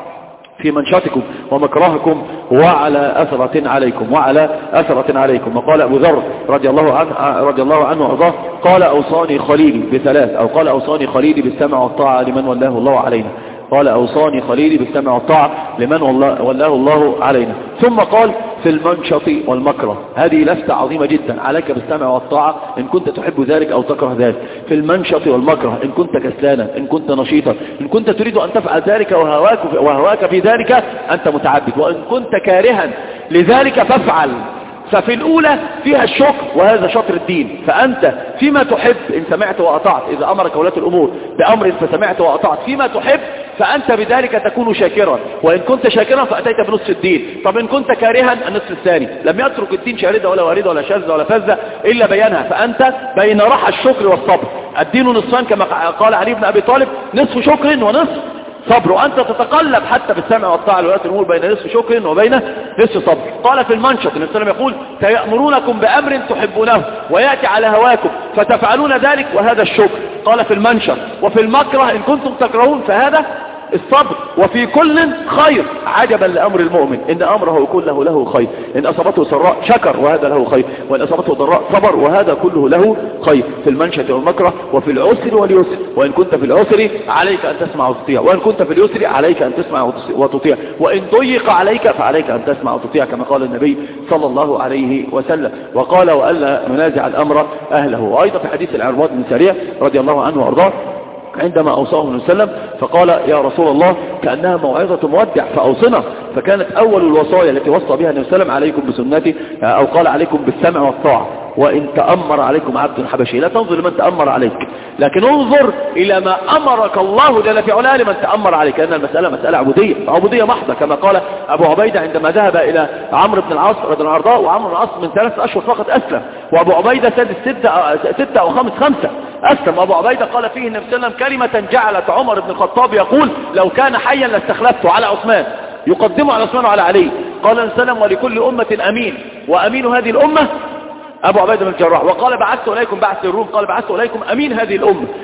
في منشطكم ومكرهكم وعلى أثرة عليكم وعلى أثرة عليكم. وقال أبو ذر رضي الله عنه رضي الله عنه وارضاه قال أوصاني خليلي بثلاث أو قال أوصاني خليلي بالسمع والطاعة لمن ولاه الله علينا. قال أوصاني خليلي بالسمع والطاعة لمن ولاه الله علينا. ثم قال في المنشط والمكره. هذه لفتة عظيمة جدا. عليك بالسمع والطاعة إن كنت تحب ذلك أو تكره ذلك. في المنشط والمكره إن كنت كسلانا إن كنت نشيطا إن كنت تريد أن تفعل ذلك وهواك, وهواك في ذلك أنت متعبد، وإن كنت كارها لذلك فافعل. ففي الأولى فيها الشكر وهذا شطر الدين. فأنت فيما تحب إن سمعت وأطعت، إذا أمرك ولاة الأمور بأمر فسمعت وأطعت فيما تحب فأنت بذلك تكون شاكرا، وإن كنت شاكرا فأتيت بنصف الدين. طب إن كنت كارها النصف الثاني. لم يترك الدين شاردة ولا واردة ولا شاذة ولا فذة إلا بيانها. فأنت بين رحى الشكر والصبر. الدين نصفان كما قال علي بن أبي طالب نصف شكر ونصف صبر، وأنت تتقلب حتى بالسمع والطاعة لولاة الأمور بين نصف شكر وبين نصف صبر. قال في المنشط النبي صلى الله عليه وسلم يقول سيأمرونكم بأمر تحبونه ويأتي على هواكم فتفعلون ذلك وهذا الشكر. قال في المنشط. وفي المكره إن كنتم تكرهون فهذا الصبر. وفي كل خير عجبا لأمر المؤمن إن أمره كله له خير. إن أصابته سراء شكر وهذا له خير، وإن أصابته ضراء صبر وهذا كله له خير. في المنشط والمكره. وفي العسر واليسر. وإن كنت في العسر عليك أن تسمع وتطيع، وإن كنت في اليسر عليك أن تسمع وتطيع، وإن ضيق عليك فعليك أن تسمع وتطيع كما قال النبي صلى الله عليه وسلم. وقال وألا ننازع الأمر أهله. وأيضا في حديث العرباض بن سارية رضي الله عنه وأرضاه عندما أوصاه النبي صلى الله عليه وسلم فقال يا رسول الله كأنها موعظة مودع فأوصنا. فكانت أول الوصايا التي وصى بها النبي صلى الله عليه وسلم عليكم بسنتي أو قال عليكم بالسمع والطاعة وإن تأمر عليكم عبد حبشي. لا تنظر لمن تأمر عليك لكن انظر إلى ما أمرك الله جل في علاه لمن تأمر عليك، لأن المسألة مسألة عبودية عبودية محضة كما قال أبو عبيدة عندما ذهب إلى عمرو بن العاص رضي الله عنه، وعمرو بن العاص من ثلاث أشهر فقط أسلم، وأبو عبيدة سادس ستة, ستة أو خمس خمسة أسلم. أبو عبيدة قال فيه النبي صلى الله عليه وسلم كلمة جعلت عمر بن الخطاب يقول لو كان حيا لاستخلفته على عثمان، يقدمه على عثمان وعلى علي. قال النبي صلى الله عليه وسلم ولكل أمة أمين وأمين هذه الأمة أبو عبيدة بن الجراح. وقال بعثت إليكم بعث الروم قال بعثت إليكم أمين هذه الأمة.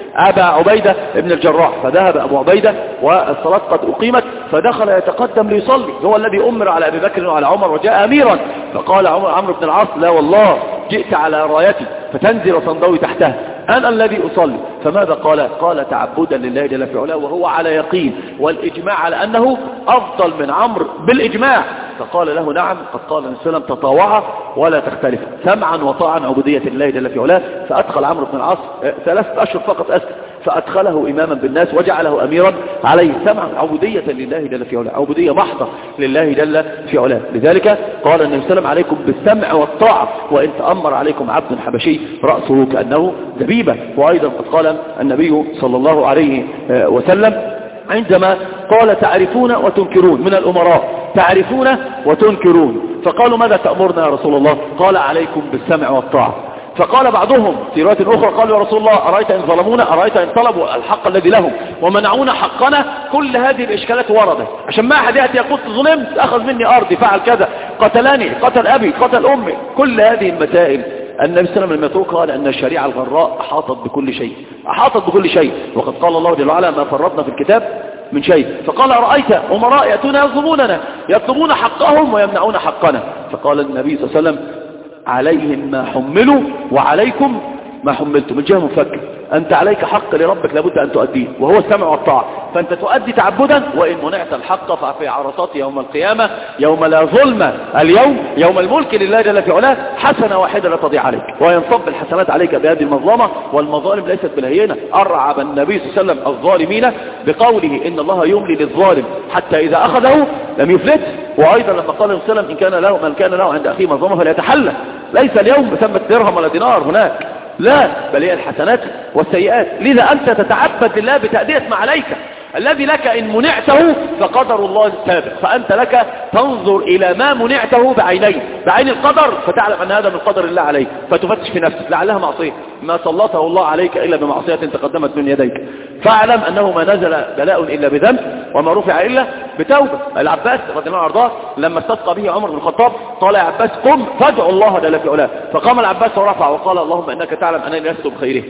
أبا عبيدة ابن الجراح. فذهب أبو عبيدة والصلاة قد أقيمت، فدخل يتقدم ليصلي، هو الذي أمر على أبي بكر وعلى عمر وجاء أميرا. فقال عمر عمرو بن العاص: لا والله جئت على رايتي فتنزل وتنضوي تحتها، أنا الذي أصلي. فماذا قال؟ قال: تعبدا لله جل في علاه، وهو على يقين والإجماع على أنه أفضل من عمرو بالإجماع. فقال له: نعم، قد قال النبي صلى الله عليه وسلم: تطاوعا ولا تختلف، سمعا وطاعا عبودية لله جل في علاه. فأدخل عمرو بن العاص ثلاثة أشهر فقط أسلم، فأدخله إماما بالناس وجعله أميرا عليه، سمعا عبودية لله جل في علاه، عبودية محضة لله جل في علاه. لذلك قال النبي صلى الله عليه وسلم: عليكم بالسمع والطاعة، وإن تأمر عليكم عبد حبشي رأسه كأنه زبيبة. وأيضا قد قال النبي صلى الله عليه وسلم عندما قال: تعرفون وتنكرون، من الأمراء تعرفون وتنكرون. فقالوا: ماذا تأمرنا يا رسول الله؟ قال: عليكم بالسمع والطاعة. فقال بعضهم في رواية أخرى: قالوا يا رسول الله أرأيت إن ظلمونا، أرأيت إن طلبوا الحق الذي لهم ومنعونا حقنا. كل هذه الإشكالات وردت، عشان ما أحد يأتي يقول: ظلمت، أخذ مني أرضي، فعل كذا، قتلني، قتل أبي، قتل أمي. كل هذه المسائل النبي صلى الله عليه وسلم لما يتركها قال أن الشريعة الغراء أحاطت بكل شيء، أحاطت بكل شيء. وقد قال الله جل وعلا: ما فرطنا في الكتاب من شيء. فقال: أرأيت أمراء يأتون يظلموننا، يطلبون حقهم ويمنعون حقنا. فقال النبي صلى الله عليه وسلم: عليهم ما حملوا وعليكم ما حملتم. الجهة مفكر، أنت عليك حق لربك لابد أن تؤديه، وهو السمع والطاعة. فأنت تؤدي تعبدا، وإن منعت الحق ففي عرصات يوم القيامة يوم لا ظلم، اليوم يوم الملك لله جل في علاه، حسنة واحدة لا تضيع عليك، وينصب الحسنات عليك بهذه المظلمة. والمظالم ليست بالهينة. أرعب النبي صلى الله عليه وسلم الظالمين بقوله: إن الله يملي للظالم حتى إذا أخذه لم يفلت. وأيضا لما قال النبي صلى الله عليه وسلم: إن كان له من كان له عند أخيه مظلمة فليتحلى. ليس اليوم بثمة درهم ولا دينار هناك، لا، بل هي الحسنات والسيئات. لذا أنت تتعبد لله بتأدية ما عليك. الذي لك إن منعته فقدر الله السابق، فأنت لك تنظر إلى ما منعته بعينين، بعين القدر، فتعلم أن هذا من قدر الله عليك، فتفتش في نفسك لعلها معصية، ما سلطه الله عليك إلا بمعصية تقدمت من يديك. فاعلم أنه ما نزل بلاء إلا بذنب، وما رفع إلا بتوبة. العباس رضي الله عنه وارضاه لما استسقى به عمر بن الخطاب قال: يا عباس قم فادعو الله جل في علاه. فقام العباس ورفع وقال: اللهم إنك تعلم أنني لست بخيره،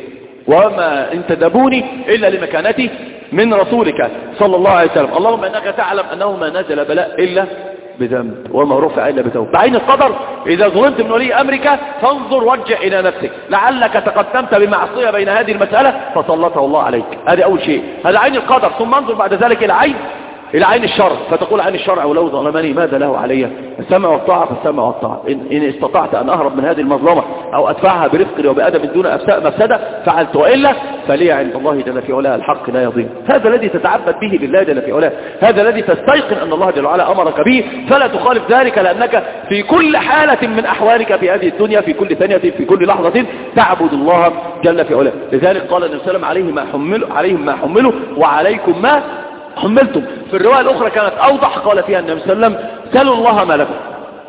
وما انتدبوني إلا لمكانتي من رسولك صلى الله عليه وسلم. اللهم إنك تعلم أنه ما نزل بلاء إلا بذنب، وما رفع إلا بتوبة. بعين القدر إذا ظلمت من ولي أمرك فانظر وارجع إلى نفسك، لعلك تقدمت بمعصية بين هذه المسألة فسلطه الله عليك. هذا أول شيء، هذا عين القدر. ثم انظر بعد ذلك إلى عين إلى عين الشرع، فتقول: عين الشرع ولو ظلمني ماذا له علي؟ السمع والطاعة فالسمع والطاعة. إن, إن استطعت أن أهرب من هذه المظلمة أو أدفعها برفق وبأدب دون مفسدة فعلت، وإلا فلي عند الله جل في علاه الحق لا يضيع. هذا الذي تتعبد به لله جل في علاه، هذا الذي تستيقن أن الله جل وعلا أمرك به، فلا تخالف ذلك، لأنك في كل حالة من أحوالك في هذه الدنيا، في كل ثانية، في كل لحظة تعبد الله جل في علاه. لذلك قال النبي صلى الله عليه وسلم: عليهم ما حملوا عليهم ما حملوا وعليكم ما حملتم. في الرواية الأخرى كانت أوضح، قال فيها النبي صلى الله عليه وسلم: سلوا الله ما لكم،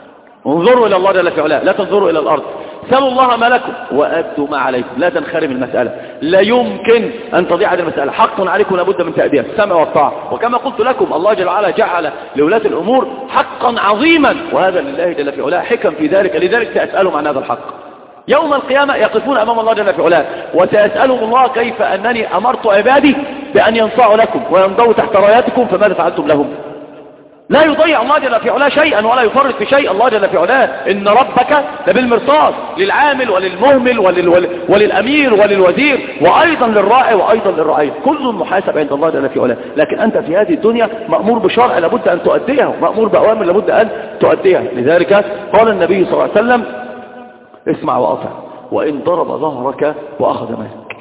انظروا إلى الله جل في علاه، لا تنظروا إلى الأرض، سلوا الله ما لكم وأدوا ما عليكم. لا تنخرم المسألة، لا يمكن أن تضيع هذه المسألة، حق عليكم لابد من تأدية السمع والطاعة. وكما قلت لكم الله جل وعلا جعل لولاة الأمور حقا عظيما، وهذا لله جل في علاه حكم في ذلك. لذلك سأسألهم عن هذا الحق يوم القيامة، يقفون أمام الله جل في علاه وسيسألهم الله: كيف أنني أمرت عبادي بأن ينصعوا لكم وينضوا تحت راياتكم فماذا فعلتم لهم؟ لا يضيع الله جل في علاه شيئا ولا يفرط في شيء. الله جل في علاه إن ربك لبالمرصاد، للعامل وللمهمل ولل... وللأمير وللوزير، وأيضا للراعي وأيضا للرعية، كل محاسب عند الله جل في علاه. لكن أنت في هذه الدنيا مأمور بشرع لابد أن تؤديها، مأمور بأوامر لابد أن تؤديها. لذلك قال النبي صلى الله عليه وسلم: اسمع وأطع وإن ضرب ظهرك وأخذ مالك.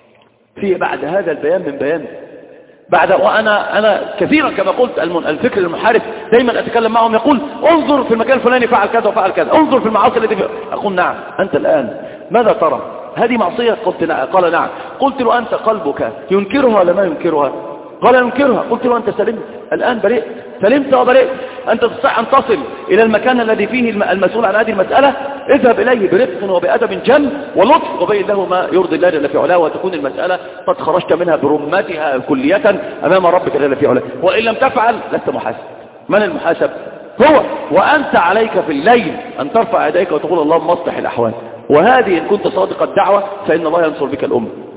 في بعد هذا البيان من بيان بعد، وأنا أنا كثيرا كما قلت الفكر المحارب دايما أتكلم معهم يقول: انظر في المكان الفلاني فعل كذا وفعل كذا، انظر في المعاصي التي فيه. أقول: نعم، أنت الآن ماذا ترى؟ هذه معصية؟ قلت نعم. قال: نعم. قلت له: أنت قلبك ينكرها ولا ما ينكرها؟ قال: ينكرها. قلت له: أنت سلمت الآن، بريء، سلمت وبريء. أنت تستطيع أن تصل إلى المكان الذي فيه المسؤول عن هذه المسألة، اذهب إليه برفق وبأدب جم ولطف، وبين له ما يرضي الله جل في علاه، وتكون المسألة قد خرجت منها برمتها كلية أمام ربك جل في علاه. وإن لم تفعل لست محاسب. من المحاسب؟ هو. وأنت عليك في الليل أن ترفع يديك وتقول: اللهم اصلح الأحوال. وهذه إن كنت صادق الدعوة فإن الله ينصر بك الأمة.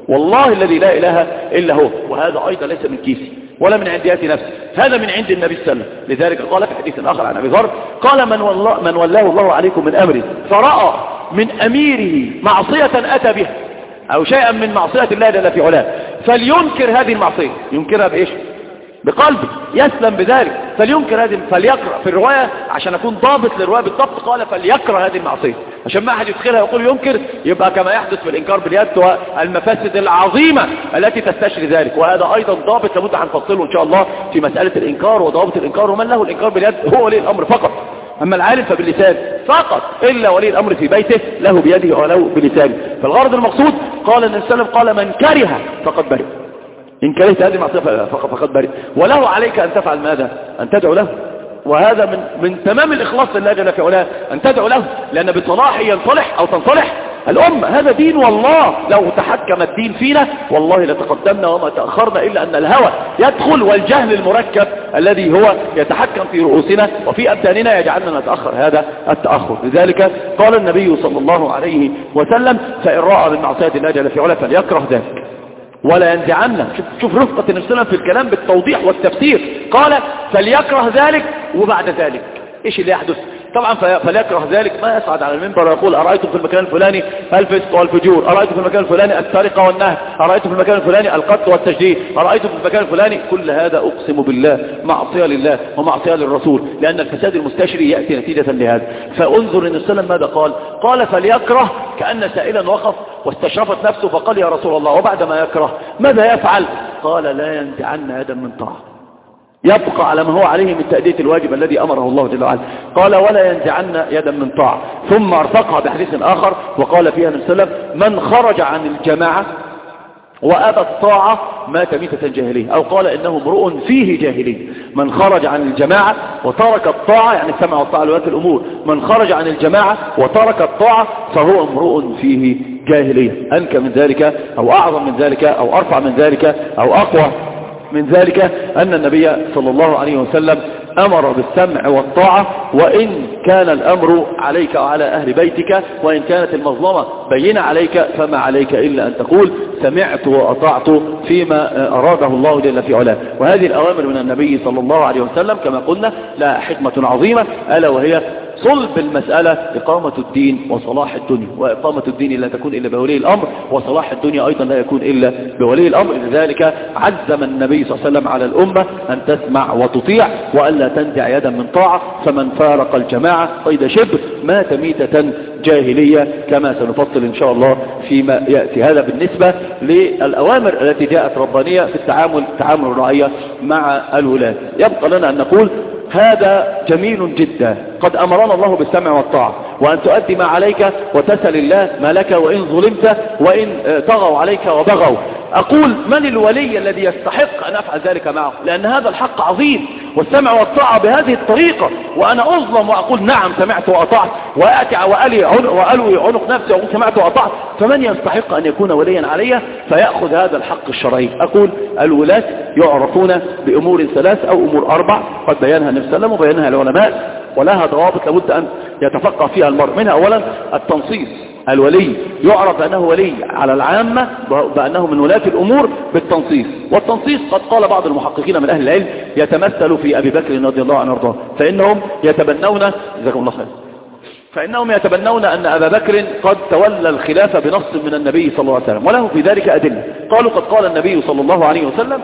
والله الذي لا إله إلا هو. وهذا أيضا ليس من كيسي ولا من عنديات نفسي، هذا من عند النبي صلى الله عليه وسلم. لذلك قال في حديث آخر عن أبي ذر قال من, والله من ولاه الله عليكم من أمره فرأى من أميره معصية أتى بها أو شيئا من معصية الله جل في علاه فلينكر هذه المعصية. ينكرها بإيش؟ بقلبه، يسلم بذلك. فلينكر هذه، فليقرأ في الرواية عشان أكون ضابط للرواية بالضبط قال فليقرأ هذه المعصية، عشان ما أحد يدخلها يقول ينكر يبقى كما يحدث في الإنكار باليد والمفاسد العظيمة التي تستشري ذلك. وهذا أيضا ضابط لابد أن نفصله إن شاء الله في مسألة الإنكار وضابط الإنكار. ومن له الإنكار باليد هو ولي الأمر فقط، أما العالم فباللسان فقط، إلا ولي الأمر في بيته له بيده ولو بلسانه. فالغرض المقصود قال النبي صلى الله عليه وسلم قال من كره فقد برئ، إن كرهت هذه المعصية فقد برئ. وله عليك أن تفعل ماذا؟ أن تدعو له. وهذا من من تمام الإخلاص لله جل في علاه أن تدعو له، لأن بصلاحه ينصلح أو تنصلح الأمة. هذا دين، والله لو تحكم الدين فينا والله لتقدمنا وما تأخرنا، إلا أن الهوى يدخل والجهل المركب الذي هو يتحكم في رؤوسنا وفي أبداننا يجعلنا نتأخر هذا التأخر. لذلك قال النبي صلى الله عليه وسلم فإن رأى من معصية الله جل في علاه فليكره ذلك ولا ينزعنا. شوف, شوف رفقة النبي صلى الله عليه وسلم في الكلام بالتوضيح والتفسير. قال فليكره ذلك وبعد ذلك ايش اللي يحدث؟ طبعا فليكره ذلك ما يصعد على المنبر ويقول أرأيتم في المكان الفلاني الفسق والفجور، أرأيتم في المكان الفلاني السرقة والنهب، أرأيتم في المكان الفلاني القتل والتشديد، أرأيتم في المكان الفلاني. كل هذا أقسم بالله معصية لله ومعصية للرسول، لأن الفساد المستشري يأتي نتيجة لهذا. فانظر إن السلام ماذا قال؟ قال فليكره، كأن سائلا وقف واستشرفت نفسه فقال يا رسول الله وبعد ما يكره ماذا يفعل؟ قال لا ينزعن يدا من طاعة، يبقى على ما هو عليه من تأدية الواجب الذي أمره الله جل وعلا. قال ولا ينزعن يدا من طاعة. ثم ارتقى بحديث آخر وقال فيها النبي صلى الله عليه وسلم من خرج عن الجماعة وأبى الطاعة مات ميتة جاهلية، أو قال إنه امرؤ فيه جاهلية. من خرج عن الجماعة وترك الطاعة، يعني السمع والطاعة لولاة الأمور، من خرج عن الجماعة وترك الطاعة فهو امرؤ فيه جاهلية. أنكى من ذلك أو أعظم من ذلك أو أرفع من ذلك أو أقوى من ذلك أن النبي صلى الله عليه وسلم أمر بالسمع والطاعة، وإن كان الأمر عليك وعلى أهل بيتك، وإن كانت المظلمة بينة عليك فما عليك إلا أن تقول سمعت وأطعت فيما أراده الله جل في علاه. وهذه الأوامر من النبي صلى الله عليه وسلم كما قلنا لها حكمة عظيمة، ألا وهي صلب المسألة إقامة الدين وصلاح الدنيا. وإقامة الدين لا تكون إلا بولي الأمر، وصلاح الدنيا أيضا لا يكون إلا بولي الأمر. لذلك عزم النبي صلى الله عليه وسلم على الأمة أن تسمع وتطيع وألا تنزع يدا من طاعة. فمن فارق الجماعة قيد شبر مات ميتة جاهلية، كما سنفصل إن شاء الله فيما يأتي. هذا بالنسبة للأوامر التي جاءت ربانية في التعامل تعامل الرعية مع الولاة. يبقى لنا أن نقول هذا جميل جدا، قد أمرنا الله بالسمع والطاعة، وأن تؤدي ما عليك وتسأل الله ما لك وإن ظلمت وإن طغوا عليك وبغوا. أقول من الولي الذي يستحق أن أفعل ذلك معه؟ لأن هذا الحق عظيم، والسمع والطاعة بهذه الطريقة، وأنا أظلم وأقول نعم سمعت وأطعت، وأتي وألي وألوي عنق نفسي وأقول سمعت وأطعت. فمن يستحق أن يكون وليا علي فيأخذ هذا الحق الشرعي؟ أقول الولاة يعرفون بأمور ثلاث أو أمور أربع قد بيانها النبي صلى الله عليه وسلم وبيانها العلماء، ولها ضوابط لابد أن يتفقه فيها المرء. منها أولا التنصيص. الولي يعرف بأنه ولي على العامة بأنه من ولاة الأمور بالتنصيص. والتنصيص قد قال بعض المحققين من أهل العلم يتمثل في أبي بكر رضي الله عنه وارضاه، فإنهم يتبنون جزاكم الله خير فإنهم يتبنون أن أبا بكر قد تولى الخلافة بنص من النبي صلى الله عليه وسلم، وله في ذلك أدلة. قالوا قد قال النبي صلى الله عليه وسلم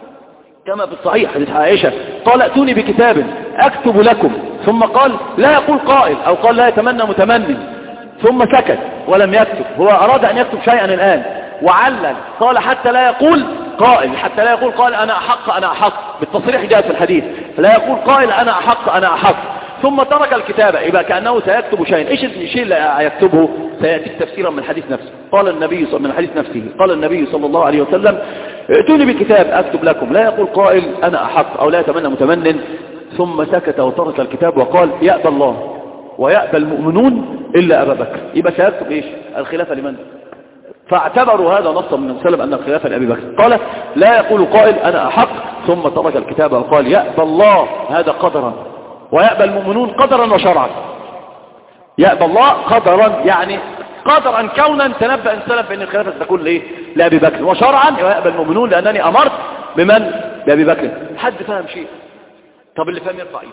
كما في الصحيح حديث عائشة قال ائتوني بكتاب أكتب لكم، ثم قال لا يقول قائل أو قال لا يتمنى متمني، ثم سكت ولم يكتب. هو أراد أن يكتب شيئا الآن وعلل، قال حتى لا يقول قائل، حتى لا يقول قائل أنا أحق أنا أحق، بالتصريح جاء في الحديث لا يقول قائل أنا أحق أنا أحق، ثم ترك الكتابة. يبقى كأنه سيكتب شيئا. إيش الشيء اللي يكتبه؟ سيأتي تفسيرا من الحديث نفسه. قال النبي من الحديث نفسه قال النبي صلى الله عليه وسلم ائتوني بكتاب أكتب لكم، لا يقول قائل أنا أحق أو لا يتمنى متمن. ثم سكت وترك الكتاب وقال يأبى الله ويأبى المؤمنون إلا أبا بكر. يبقى سيكتب إيش؟ الخلافة لمن؟ فاعتبروا هذا نصا من السلف أن الخلافة لأبي بكر. قال لا يقول قائل أنا أحق، ثم ترك الكتاب وقال يأبى الله هذا قدرا ويأبى المؤمنون قدرا وشرعا. يأبى الله قدرا يعني قدرا كونا تنبأ السلف بأن الخلافة ستكون لإيه؟ لأبي بكر، وشرعا يقبل المؤمنون لأنني أمرت بمن؟ بأبي بكر. حد فهم شيء؟ طب اللي فهم يرفع ايده.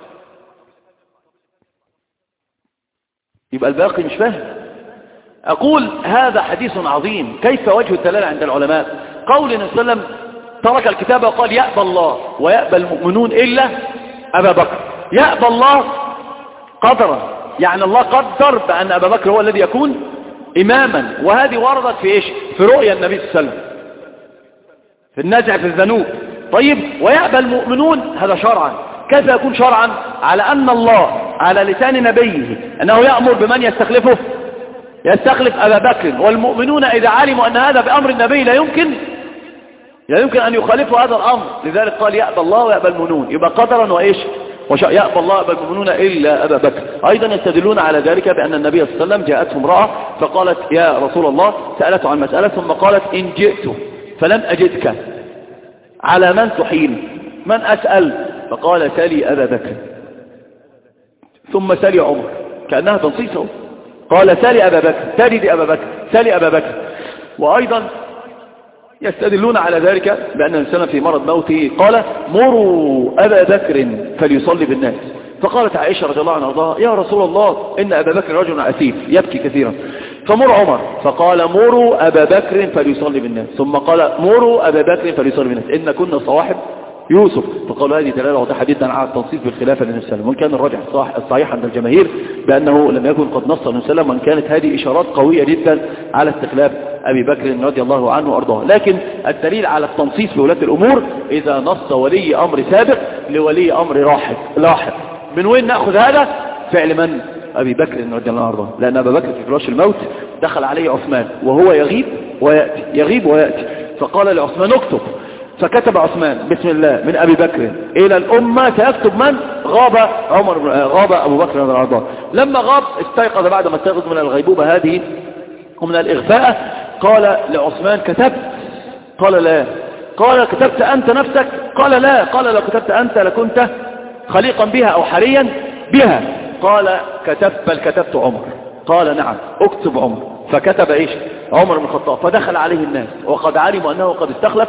يبقى الباقي مش فاهم. أقول هذا حديث عظيم. كيف وجه الدلالة عند العلماء؟ قول النبي صلى الله عليه وسلم ترك الكتاب وقال يأبى الله ويأبى المؤمنون إلا أبا بكر. يأبى الله قدرا، يعني الله قدر بأن أبا بكر هو الذي يكون إماما، وهذه وردت في إيش؟ في رؤيا النبي صلى الله عليه وسلم في النزع في الذنوب. طيب ويأبى المؤمنون، هذا شرعا. كيف يكون شرعا؟ على أن الله على لسان نبيه أنه يأمر بمن يستخلفه، يستخلف أبا بكر، والمؤمنون إذا علموا أن هذا بأمر النبي لا يمكن لا يمكن أن يخالفوا هذا الأمر، لذلك قال يأبى الله ويأبى المؤمنون. يبقى قدرا وإيش؟ يأبى الله ويأبى المؤمنون إلا أبا بكر. أيضا يستدلون على ذلك بأن النبي صلى الله عليه وسلم جاءته امرأة فقالت يا رسول الله، سألته عن مسألة ثم قالت إن جئت فلم أجدك على من تحيل، من أسأل؟ فقال سلي أبا بكر ثم سلي عمر، كأنها تنصيصه. قال سلي أبا بكر، سلي أبا بكر، سلي أبا بكر. وأيضا يستدلون على ذلك بأن الإنسان في مرض موته قال مروا أبا بكر فليصلي بالناس، فقالت عائشة رضي الله عنها وارضاها يا رسول الله إن أبا بكر رجل أسيف يبكي كثيرا، فمر عمر، فقال مروا أبا بكر فليصلي بالناس، ثم قال مروا أبا بكر فليصلي بالناس إن كنا صواحب يوسف. فقالوا هذه دلالة واضحة جدا على التنصيص بالخلافة للنبي صلى الله عليه وسلم، وإن كان الراجح الصحيح عند الجماهير بأنه لم يكن قد نص النبي صلى الله عليه وسلم، وإن كانت هذه إشارات قوية جدا على استخلاف أبي بكر رضي الله عنه وأرضاه. لكن الدليل على التنصيص في ولاة الأمور إذا نص ولي أمر سابق لولي أمر لاحق لاحق. من وين نأخذ هذا؟ فعل من؟ أبي بكر رضي الله عنه وأرضاه، لأن أبا بكر في فراش الموت دخل عليه عثمان وهو يغيب ويأتي يغيب ويأتي، فقال لعثمان اكتب، فكتب عثمان بسم الله من أبي بكر إلى الأمة سيكتب من؟ غاب عمر غاب أبو بكر رضي الله عنه. لما غاب استيقظ بعد ما استيقظ من الغيبوبة هذه ومن الإغفاء قال لعثمان كتبت؟ قال لا. قال كتبت أنت نفسك؟ قال لا. قال لو كتبت أنت لكنت خليقا بها أو حريا بها. قال كتبت بل كتبت عمر. قال نعم اكتب عمر، فكتب إيش؟ عمر بن الخطاب. فدخل عليه الناس وقد علموا أنه قد استخلف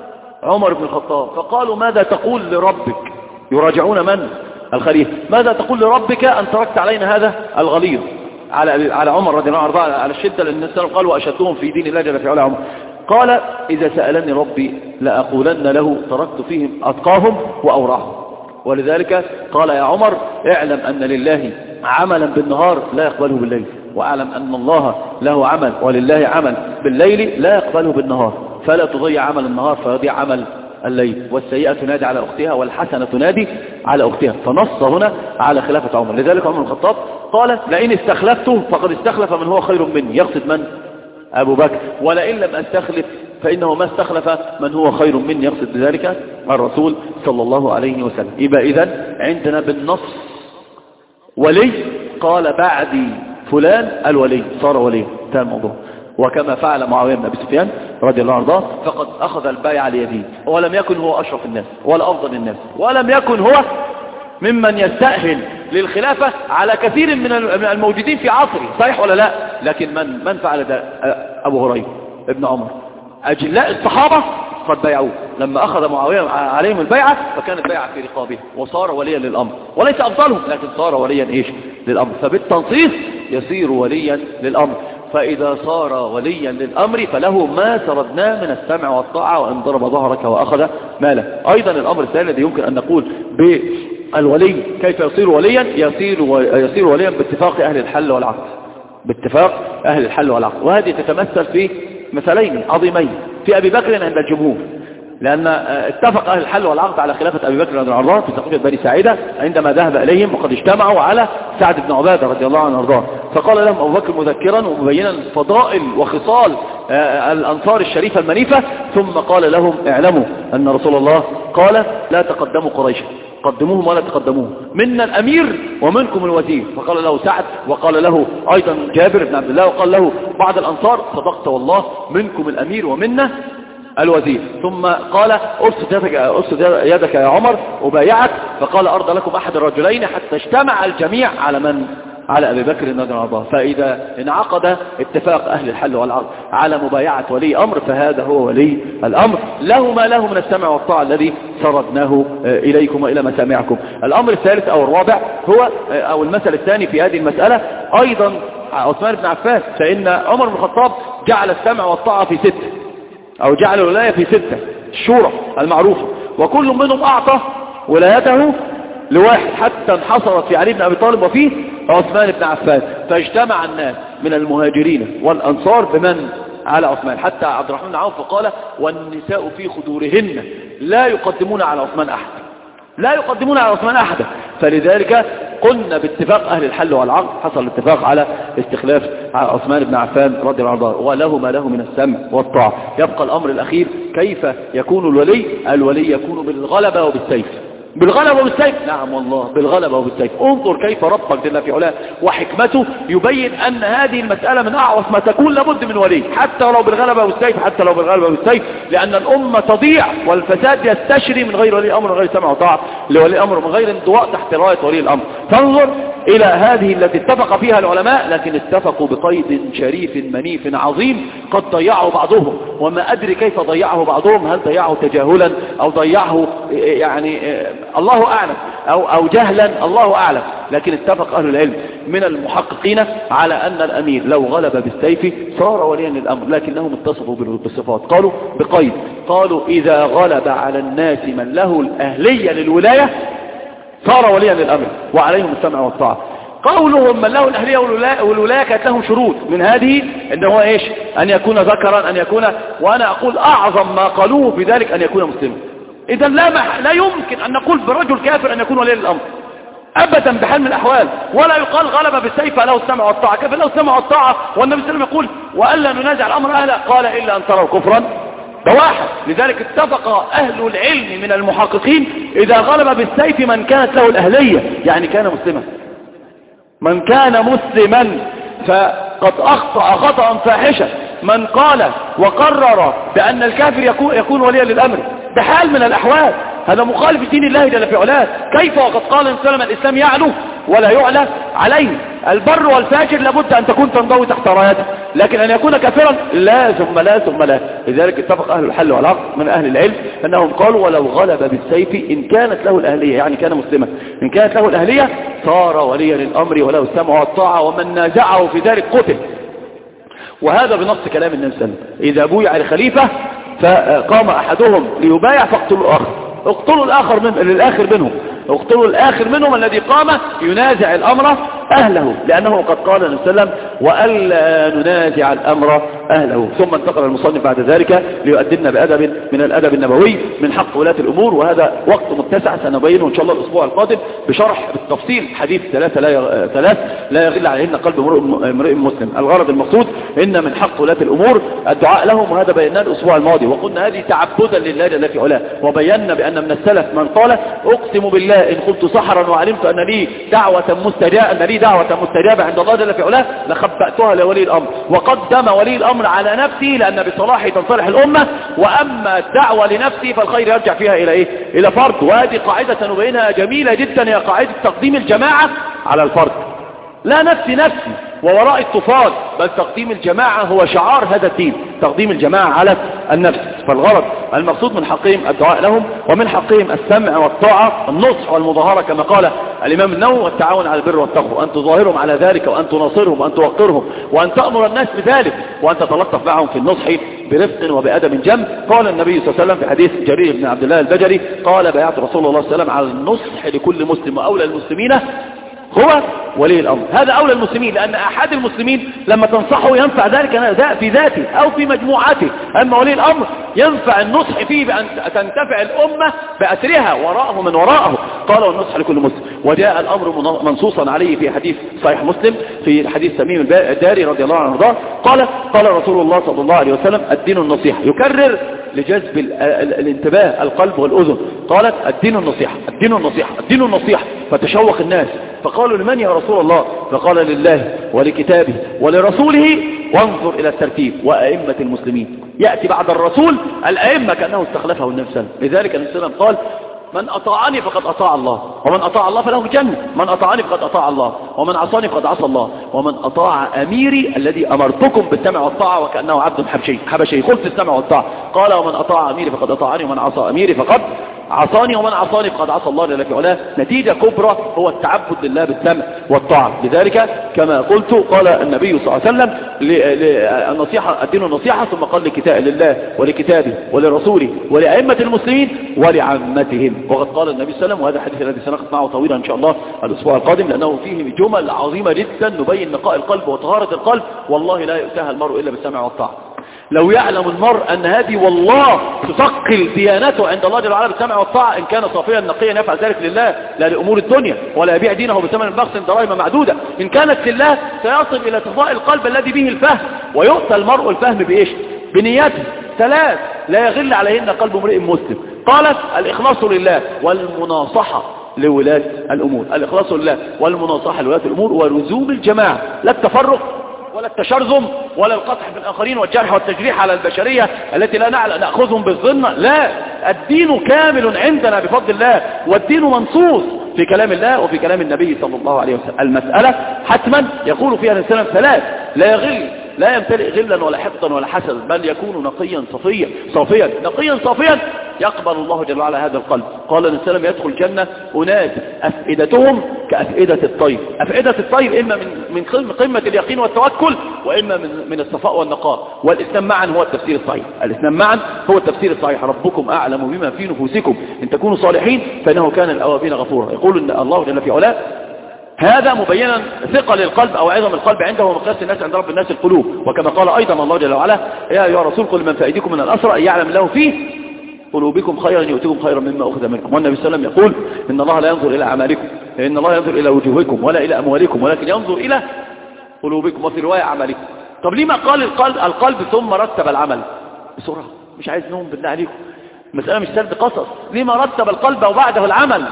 عمر بن الخطاب، فقالوا ماذا تقول لربك؟ يراجعون من؟ الخليفة. ماذا تقول لربك أن تركت علينا هذا الغليظ على على عمر رضي الله عنه على الشدة، لأن الناس قالوا وأشدهم في دين الله جل في علا عمر. قال إذا سألني ربي لأقولن له تركت فيهم أتقاهم وأورعهم. ولذلك قال يا عمر اعلم أن لله عملا بالنهار لا يقبله بالليل، واعلم أن الله له عمل ولله عمل بالليل لا يقبله بالنهار، فلا تضيع عمل النهار فيضيع عمل الليل. والسيئة تنادي على أختها والحسنة تنادي على أختها. فنص هنا على خلافة عمر. لذلك عمر بن الخطاب قال لئن استخلفته فقد استخلف من هو خير مني، يقصد من؟ أبو بكر. ولئن لم أستخلف فإنه ما استخلف من هو خير مني، يقصد بذلك الرسول صلى الله عليه وسلم. يبقى إذن عندنا بالنص ولي قال بعدي فلان الولي صار ولي، انتهى الموضوع. وكما فعل معاوية بن أبي سفيان رضي الله عنه فقد أخذ البايع ليزيد، ولم يكن هو أشرف الناس ولا أفضل الناس، ولم يكن هو ممن يستأهل للخلافة على كثير من الموجودين في عصره، صحيح ولا لا؟ لكن من من فعل ده؟ أبو هريرة ابن عمر. أجلاء الصحابة قد بايعوه لما أخذ معاوية عليهم البيعة، فكانت بيعة في رقابه وصار وليا للأمر، وليس أفضلهم لكن صار وليا إيش؟ للأمر. فبالتنصيص يصير وليا للأمر. فإذا صار وليا للأمر فله ما سردناه من السمع والطاعة وإن ضرب ظهرك وأخذ ماله. أيضا الأمر الثاني الذي يمكن أن نقول بالولي كيف يصير وليا، يصير, يصير وليا باتفاق أهل الحل والعقد، باتفاق أهل الحل والعقد. وهذه تتمثل في مثلين عظيمين في أبي بكر عند الجمهور، لأن اتفق أهل الحل والعقد على خلافة أبي بكر رضي الله عنه في سقيفة بني ساعدة عندما ذهب إليهم وقد اجتمعوا على سعد بن عبادة رضي الله عنه وارضاه. فقال لهم أبو بكر مذكرا ومبينا فضائل وخصال الأنصار الشريفة المنيفة، ثم قال لهم اعلموا أن رسول الله قال لا تقدموا قريشا، قدموهم ولا تقدموهم، منا الأمير ومنكم الوزير. فقال له سعد وقال له أيضا جابر بن عبد الله وقال له بعض الأنصار صدقت والله، منكم الأمير ومنا الوزير. ثم قال أبسط يدك, أبسط يدك يا عمر أبايعك. فقال أرضى لكم أحد الرجلين، حتى اجتمع الجميع على من؟ على أبي بكر رضي الله عنه. فإذا انعقد اتفاق أهل الحل والعقد على مبايعة ولي أمر فهذا هو ولي الأمر، له ما له من السمع والطاعة الذي سردناه إليكم وإلى مسامعكم. الأمر الثالث أو الرابع هو أو المثل الثاني في هذه المسألة أيضا عثمان بن عفان، فإن عمر بن الخطاب جعل السمع والطاعة في ستة، أو جعل الولاية في ستة الشورى المعروفة، وكل منهم أعطى ولايته لواحد حتى انحصرت في علي بن أبي طالب وفيه عثمان بن عفان. فاجتمع الناس من المهاجرين والأنصار بمن على عثمان، حتى عبد الرحمن بن عوف قال والنساء في خدورهن لا يقدمون على عثمان أحد، لا يقدمون على عثمان أحدا. فلذلك قلنا باتفاق أهل الحل والعقد حصل الاتفاق على استخلاف عثمان بن عفان رضي الله عنه، وله ما له من السمع والطاعة. يبقى الأمر الأخير كيف يكون الولي؟ الولي يكون بالغلبة وبالسيف، بالغلبة وبالسيف. نعم والله بالغلبة وبالسيف. انظر كيف ربك جل في علاه وحكمته يبين أن هذه المسألة من أعوص ما تكون لابد من ولي، حتى لو بالغلبة والسيف، حتى لو بالغلبة والسيف، لأن الأمة تضيع والفساد يستشري من غير ولي أمر، من غير سمع وطاعة لولي أمر، من غير انضواء تحت راية ولي الأمر. فانظر إلى هذه التي اتفق فيها العلماء، لكن اتفقوا بقيد شريف منيف عظيم قد ضيعه بعضهم، وما أدري كيف ضيعه بعضهم، هل ضيعه تجاهلا أو ضيعه يعني الله أعلم أو, أو جهلا الله أعلم. لكن اتفق أهل العلم من المحققين على أن الأمير لو غلب بالسيف صار وليا للأمر، لكنهم اتصفوا بالصفات، قالوا بقيد، قالوا إذا غلب على الناس من له الأهلية للولاية صار وليا للأمر وعليهم السمع والطاعة. قولهم من له الأهلية والولاية كانت لهم شروط، من هذه أنه هو إيش؟ أن يكون ذكرا، أن يكون، وأنا أقول أعظم ما قالوه في ذلك أن يكون مسلما. إذا لا, مح... لا يمكن أن نقول برجل كافر أن يكون ولي للأمر أبدا بحال من الأحوال، ولا يقال غلب بالسيف له السمع والطاعة. كيف له السمع والطاعة والنبي صلى الله عليه وسلم يقول وألا ننازع الأمر أهله؟ قال إلا أن تروا كفرا بواحد. لذلك اتفق أهل العلم من المحققين إذا غلب بالسيف من كانت له الأهلية، يعني كان مسلما، من كان مسلما فقد أخطأ خطأ فاحشا من قال وقرر بأن الكافر يكون, يكون وليا للأمر بحال من الأحوال. هذا مخالف دين الله جل في علاه. كيف وقد قال الإسلام الإسلام يعلو ولا يعلى عليه. البر والفاجر لابد أن تكون تنضوي تحت رايته، لكن أن يكون كافرا لا ثم لا ثم لا. لذلك اتفق أهل الحل والعقد من أهل العلم أنهم قالوا ولو غلب بالسيف إن كانت له الأهلية، يعني كان مسلما، إن كانت له الأهلية صار وليا للأمر وله السمع والطاعة، ومن نازعه في ذلك قتل. وهذا بنص كلام النبي صلى الله عليه وسلم: إذا بويع الخليفة فقام أحدهم ليبايع فاقتلوا الآخر، اقتلوا الآخر من للآخر منهم، اقتلوا الآخر منهم الذي قام ينازع الأمر أهله، لأنه قد قال النبي صلى الله عليه وسلم: وألا ننازع الأمر أهله. ثم انتقل المصنف بعد ذلك ليؤدبنا بأدب من الأدب النبوي من حق ولاة الأمور، وهذا وقت متسع سنبينه إن شاء الله الأسبوع القادم بشرح بالتفصيل حديث ثلاثة لا يغ... ثلاث لا يغل عليهن قلب امرئ مسلم. الغرض المقصود إن من حق ولاة الأمور الدعاء لهم، وهذا بيناه الأسبوع الماضي، وقلنا هذه تعبدا لله جل في علاه، وبينا بأن من السلف من قال: أقسم بالله إن قلت سحرا وعلمت أن لي دعوة مستجابة أن لي دعوة مستجابة عند الله جل في علاه لخبأتها لولي الأمر، وقدم ولي الأمر على نفسه لأن بصلاحه تنصلح الأمة، وأما الدعوة لنفسه فالخير يرجع فيها إلى إيه؟ إلى فرد. وهذه قاعدة سنبينها جميلة جدا، هي قاعدة تقديم الجماعة على الفرد، لا نفسي نفسي ووراء الطفال، بل تقديم الجماعة هو شعار هذا الدين، تقديم الجماعة على النفس. فالغرض المقصود من حقهم الدعاء لهم، ومن حقهم السمع والطاعة، النصح والمظاهرة كما قال الإمام النووي: والتعاون على البر والتقوى، أن تظاهرهم على ذلك وأن تناصرهم وأن توقرهم وأن تأمر الناس بذلك وأن تتلطف معهم في النصح برفق وبأدب جم. قال النبي صلى الله عليه وسلم في حديث جرير بن عبد الله البجلي قال: بايعت رسول الله صلى الله عليه وسلم على النصح لكل مسلم، وأولى المسلمين هو ولي الأمر. هذا أولى المسلمين، لأن أحد المسلمين لما تنصحه ينفع ذلك في ذاته أو في مجموعته، أما ولي الأمر ينفع النصح فيه بأن تنتفع الأمة بأثرها وراءه من وراءه. قال: والنصح لكل مسلم. وجاء الأمر منصوصا عليه في حديث صحيح مسلم في حديث تميم الداري رضي الله عنه وارضاه قال: قال رسول الله صلى الله عليه وسلم: الدين النصيحة. يكرر لجذب الانتباه القلب والأذن. قالت: الدين النصيحة، الدين النصيحة، الدين النصيحة. فتشوق الناس فقالوا: لمن يا رسول الله؟ فقال: لله ولكتابه ولرسوله. وانظر إلى الترتيب: وأئمة المسلمين. يأتي بعد الرسول الأئمة كأنه استخلفه النبي صلى الله عليه وسلم. لذلك النبي صلى الله عليه وسلم قال: من أطاعني فقد أطاع الله، ومن أطاع الله فله الجنة، من أطاعني فقد أطاع الله، ومن عصاني فقد عصى الله، ومن أطاع أميري الذي أمرتكم بالسمع والطاعة وكأنه عبد حبشي حبشي قلت السمع والطاعة، قال ومن أطاع أميري فقد أطاعني، ومن عصى أميري فقد عصاني، ومن عصاني فقد عصى الله جل في علاه. نتيجة كبرى هو التعبد لله بالسمع والطاعة. لذلك كما قلت قال النبي صلى الله عليه وسلم النصيحة الدين النصيحة، ثم قال لكتاب لله ولكتابه ولرسوله ولأئمة المسلمين ولعامتهم. وقد قال النبي صلى الله عليه وسلم، وهذا الحديث الذي سنقف معه طويلا إن شاء الله الأسبوع القادم، لأنه فيه جمل عظيمة جدا نبين نقاء القلب وطهارة القلب. والله لا يؤتاها المرء إلا بالسمع والطاعة. لو يعلم المرء أن هذه والله تثقل ديانته عند الله جل وعلا بالسمع والطاعة، إن كان صافيا نقيا يفعل ذلك لله لا لأمور الدنيا، ولا يبيع دينه بثمن بخس دراهم معدودة. إن كانت لله سيصل إلى صفاء القلب الذي به الفهم، ويؤتى المرء الفهم بإيش؟ بنيته. ثلاث لا يغل عليهن قلب امرئ مسلم. قالت الإخلاص لله والمناصحة لولاة الأمور، الإخلاص لله والمناصحة لولاة الأمور ولزوم الجماعة، لا التفرق ولا التشرذم ولا القطع في الآخرين والجرح والتجريح على البشرية التي لا نعلم نأخذهم بالظن. لا، الدين كامل عندنا بفضل الله، والدين منصوص في كلام الله وفي كلام النبي صلى الله عليه وسلم. المسألة حتما يقول فيها الإنسان ثلاث: لا يغل، لا يمتلئ غلا ولا حقدا ولا حسدا، بل يكون نقيا صفيا صافيا نقيا صافيا يقبل الله جل وعلا هذا القلب. قال النبي صلى الله عليه وسلم: يدخل الجنة أناس أفئدتهم كأفئدة الطير. أفئدة الطير إما من من قمة اليقين والتوكل، وإما من من الصفاء والنقاء. والإسلام معا هو التفسير الصحيح، الإسلام معا هو التفسير الصحيح. ربكم أعلم بما في نفوسكم إن تكونوا صالحين فإنه كان الأوابين غفورا. يقول إن الله جل في علاه هذا مبينا ثقل القلب أو عظم القلب عنده ومقياس الناس عند رب الناس القلوب. وكما قال أيضا الله جل وعلا: يا أيها الرسول قل من في أيديكم من الأسرى يعلم الله فيه قلوبكم خيرا يؤتكم خيرا مما أخذ منكم. والنبي صلى الله عليه وسلم يقول: إن الله لا ينظر إلى أعمالكم، إن الله ينظر إلى وجوهكم ولا إلى أموالكم ولكن ينظر إلى قلوبكم، وفي رواية أعمالكم. طب لما قال القلب, القلب ثم رتب العمل؟ بسرعة، مش عايز نوم بالله عليكم، مسألة مش سرد قصص. لما رتب القلب وبعده العمل؟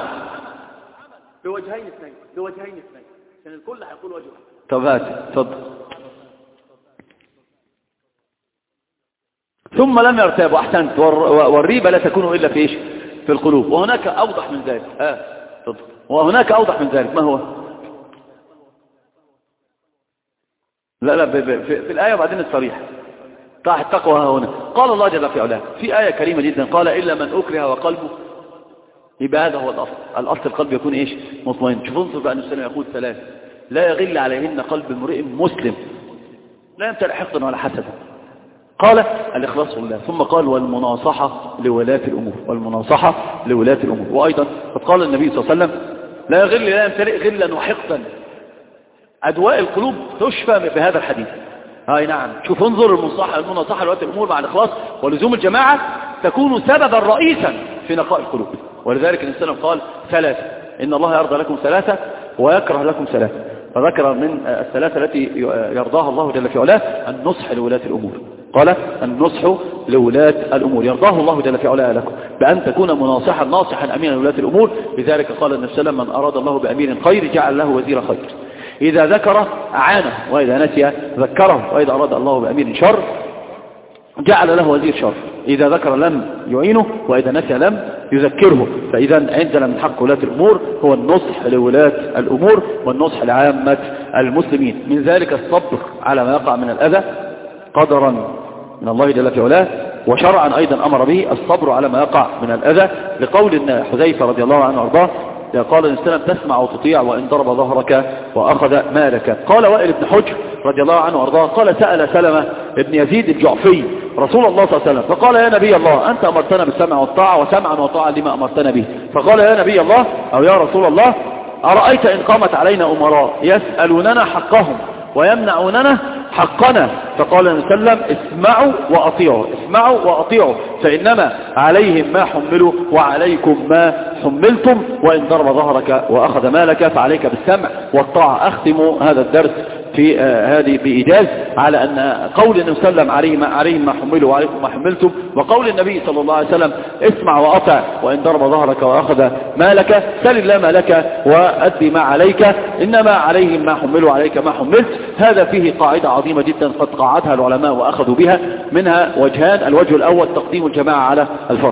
بوجهين اثنين، بوجهين اثنين، عشان الكل هيقول وجه. طب هات اتفضل. ثم لم يرتابوا. احسنت. والريبة لا تكون الا في ايش؟ في القلوب. وهناك اوضح من ذلك. اه اتفضل. وهناك اوضح من ذلك. ما هو؟ لا لا في, في الايه وبعدين الصريح. طاعة التقوى ها هنا. قال الله جل في علاه في ايه كريمه جدا، قال: الا من اكره وقلبه. يبقى هذا هو الاصل. الاصل القلب يكون ايش؟ مطمئن. شوفوا انظر بقى، النبي يقول ثلاث: لا يغل عليهن قلب امرئ مسلم، لا يمتلئ حقدا ولا حسدا. قال الإخلاص لله، ثم قال: والمناصحة لولاة الأمور، والمناصحة لولاة الأمور. وأيضا قد قال النبي صلى الله عليه وسلم: لا يغل، لا يمتلئ غلا وحقدا. أدواء القلوب تشفى بهذا الحديث. هاي نعم. شوف انظر، المناصحة المناصحة لولاة الأمور مع الإخلاص ولزوم الجماعة تكون سببا رئيسا في نقاء القلوب. ولذلك النبي صلى الله عليه وسلم قال: ثلاثة، إن الله يرضى لكم ثلاثة ويكره لكم ثلاثة. فذكر من الثلاثة التي يرضاها الله جل في علاه النصح لولاة الأمور. قال: النصح لولاة الأمور، يرضاه الله جل في علاه لكم بأن تكون مناصحا ناصحا أمينا لولاة الأمور. لذلك قال النبي صلى الله عليه وسلم: من أراد الله بأمير خير جعل له وزير خير، إذا ذكر أعانه، وإذا نسي ذكره، وإذا أراد الله بأمير شر جعل له وزير شر، إذا ذكر لم يعينه، وإذا نسي لم يذكره. فإذا عندنا من حق ولاة الأمور هو النصح لولاة الأمور والنصح لعامة المسلمين. من ذلك الصبر على ما يقع من الأذى قدرا من الله جل في علاه، وشرعا أيضا أمر به الصبر على ما يقع من الأذى، لقول حذيفة رضي الله عنه وارضاه قال النبي صلى الله عليه وسلم: تسمع وتطيع وإن ضرب ظهرك وأخذ مالك. قال وائل بن حجر رضي الله عنه وارضاه قال: سأل سلمة بن يزيد الجعفي رسول الله صلى الله عليه وسلم فقال: يا نبي الله، أنت أمرتنا بالسمع والطاعة، وسمعا وطاعة لما أمرتنا به. فقال: يا نبي الله أو يا رسول الله، أرأيت إن قامت علينا أمراء يسألوننا حقهم ويمنعوننا حقنا؟ فقال النبي صلى الله عليه وسلم: اسمعوا وأطيعوا، اسمعوا وأطيعوا، فإنما عليهم ما حملوا وعليكم ما حملتم، وإن ضرب ظهرك وأخذ مالك فعليك بالسمع والطاعة. أختم هذا الدرس في آه هذه بإيجاز على أن قول النبي صلى الله عليه وسلم: عليهم ما, عليهم ما حملوا وعليكم ما حملتم، وقول النبي صلى الله عليه وسلم: اسمع وأطع وإن ضرب ظهرك وأخذ مالك، سل الله ما لك وأدي ما عليك، إنما عليهم ما حملوا وعليك ما حملت. هذا فيه قاعدة عظيمة جدا قد قاعدها العلماء وأخذوا بها، منها وجهان: الوجه الأول تقديم الجماعة على الفرد،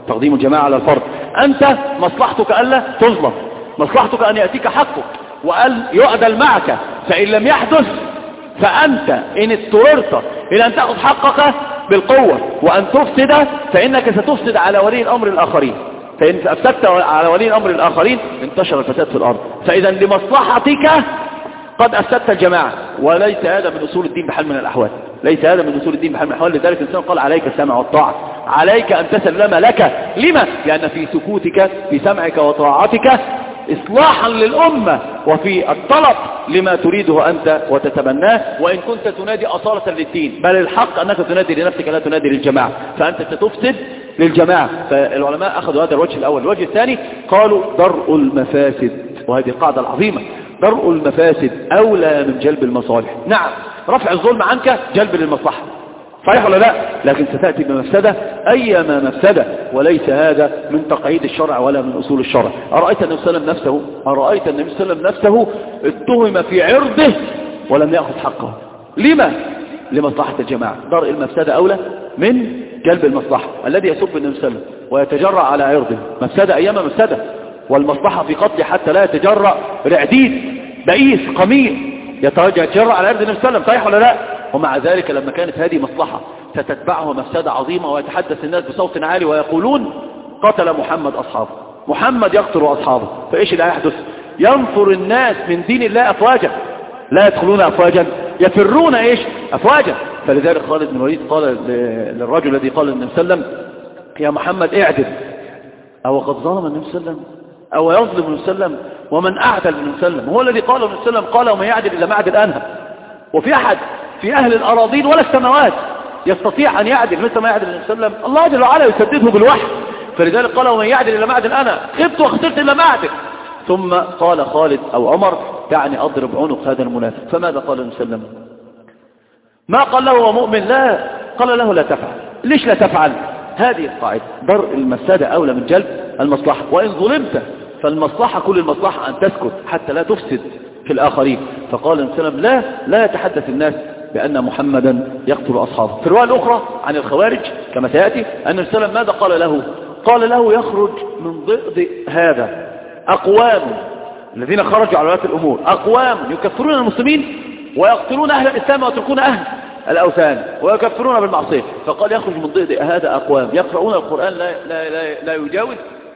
تقديم الجماعة على الفرد. أنت مصلحتك ألا تظلم، مصلحتك أن يأتيك حقك وأن يعدل معك، فإن لم يحدث فأنت إن اضطررت إلى أن تأخذ حقك بالقوة وأن تفسد فإنك ستفسد على ولي الأمر الآخرين، فإن أفسدت على ولي الأمر الآخرين انتشر الفساد في الأرض. فإذا لمصلحتك قد أفسدت الجماعة، وليس هذا من أصول الدين بحال من الأحوال، ليس هذا من أصول الدين بحال من الأحوال. لذلك الإنسان قال عليك السمع والطاعة، عليك أن تسلم لك. لما؟ لأن في سكوتك في سمعك وطاعتك إصلاحا للأمة، وفي الطلب لما تريده أنت وتتبناه، وإن كنت تنادي أصالة للدين، بل الحق أنك تنادي لنفسك لا تنادي للجماعة، فأنت ستفسد للجماعة. فالعلماء أخذوا هذا الوجه الأول. الوجه الثاني قالوا درء المفاسد، وهذه القاعدة العظيمة، درء المفاسد أولى من جلب المصالح. نعم رفع الظلم عنك جلب للمصلحة، صحيح ولا لا؟ لكن ستأتي بمفسدة أيما مفسدة، وليس هذا من تقعيد الشرع ولا من أصول الشرع. أرأيت النبي صلى الله عليه وسلم نفسه أرأيت النبي صلى الله عليه وسلم نفسه اتهم في عرضه ولم يأخذ حقه. لما؟ لمصلحة الجماعة. درء المفسدة أولى من جلب المصلحة. الذي يسب النبي صلى الله عليه وسلم ويتجرأ على عرضه مفسدة أيما مفسدة، والمصلحة في قتل حتى لا يتجرأ رعديد بئيس قميء يتجرأ على عرض النبي صلى الله عليه وسلم، صحيح ولا لا؟ ومع ذلك لما كانت هذه مصلحة ستتبعه مفسدة عظيمة، ويتحدث الناس بصوت عالي ويقولون قتل محمد أصحابه، محمد يقتل أصحابه، فإيش اللي هيحدث؟ ينفر الناس من دين الله أفواجا، لا يدخلون أفواجا، يفرون إيش؟ أفواجا. فلذلك خالد بن الوليد قال للرجل الذي قال للنبي صلى الله عليه وسلم يا محمد اعدل، أو قد ظلم النبي صلى الله عليه وسلم أو يظلم النبي صلى الله عليه وسلم؟ ومن أعدل النبي صلى الله عليه وسلم؟ هو الذي قال النبي صلى الله عليه وسلم قال ومن يعدل إلا ما عدل أنها. وفي أحد في أهل الأراضين ولا السماوات يستطيع أن يعدل مثل ما يعدل النبي صلى الله عليه وسلم؟ الله جل وعلا يسدده بالوحي. فلذلك قال ومن يعدل إلا ما عدل أنا، خبت وخسرت إلا ما عدل. ثم قال خالد أو عمر دعني أضرب عنق هذا المنافق. فماذا قال النبي صلى الله عليه وسلم؟ ما قال له هو مؤمن، لا، قال له لا تفعل. ليش لا تفعل؟ هذه القاعدة، درء المفسدة أولى من جلب المصلحة. وإن ظلمت فالمصلحة كل المصلحة أن تسكت حتى لا تفسد في الآخرين. فقال النبي صلى الله عليه وسلم لا لا يتحدث الناس بأن محمدا يقتل أصحابه. في الرواية الأخرى عن الخوارج كما سيأتي أن النبي صلى الله عليه وسلم ماذا قال له؟ قال له يخرج من ضئض هذا أقوام الذين خرجوا على ولاة الأمور، أقوام يكفرون المسلمين ويقتلون أهل الإسلام ويتركون أهل الأوثان ويكفرون بالمعصية. فقال يخرج من ضئض هذا أقوام يقرؤون القرآن لا, لا, لا, لا يجاوز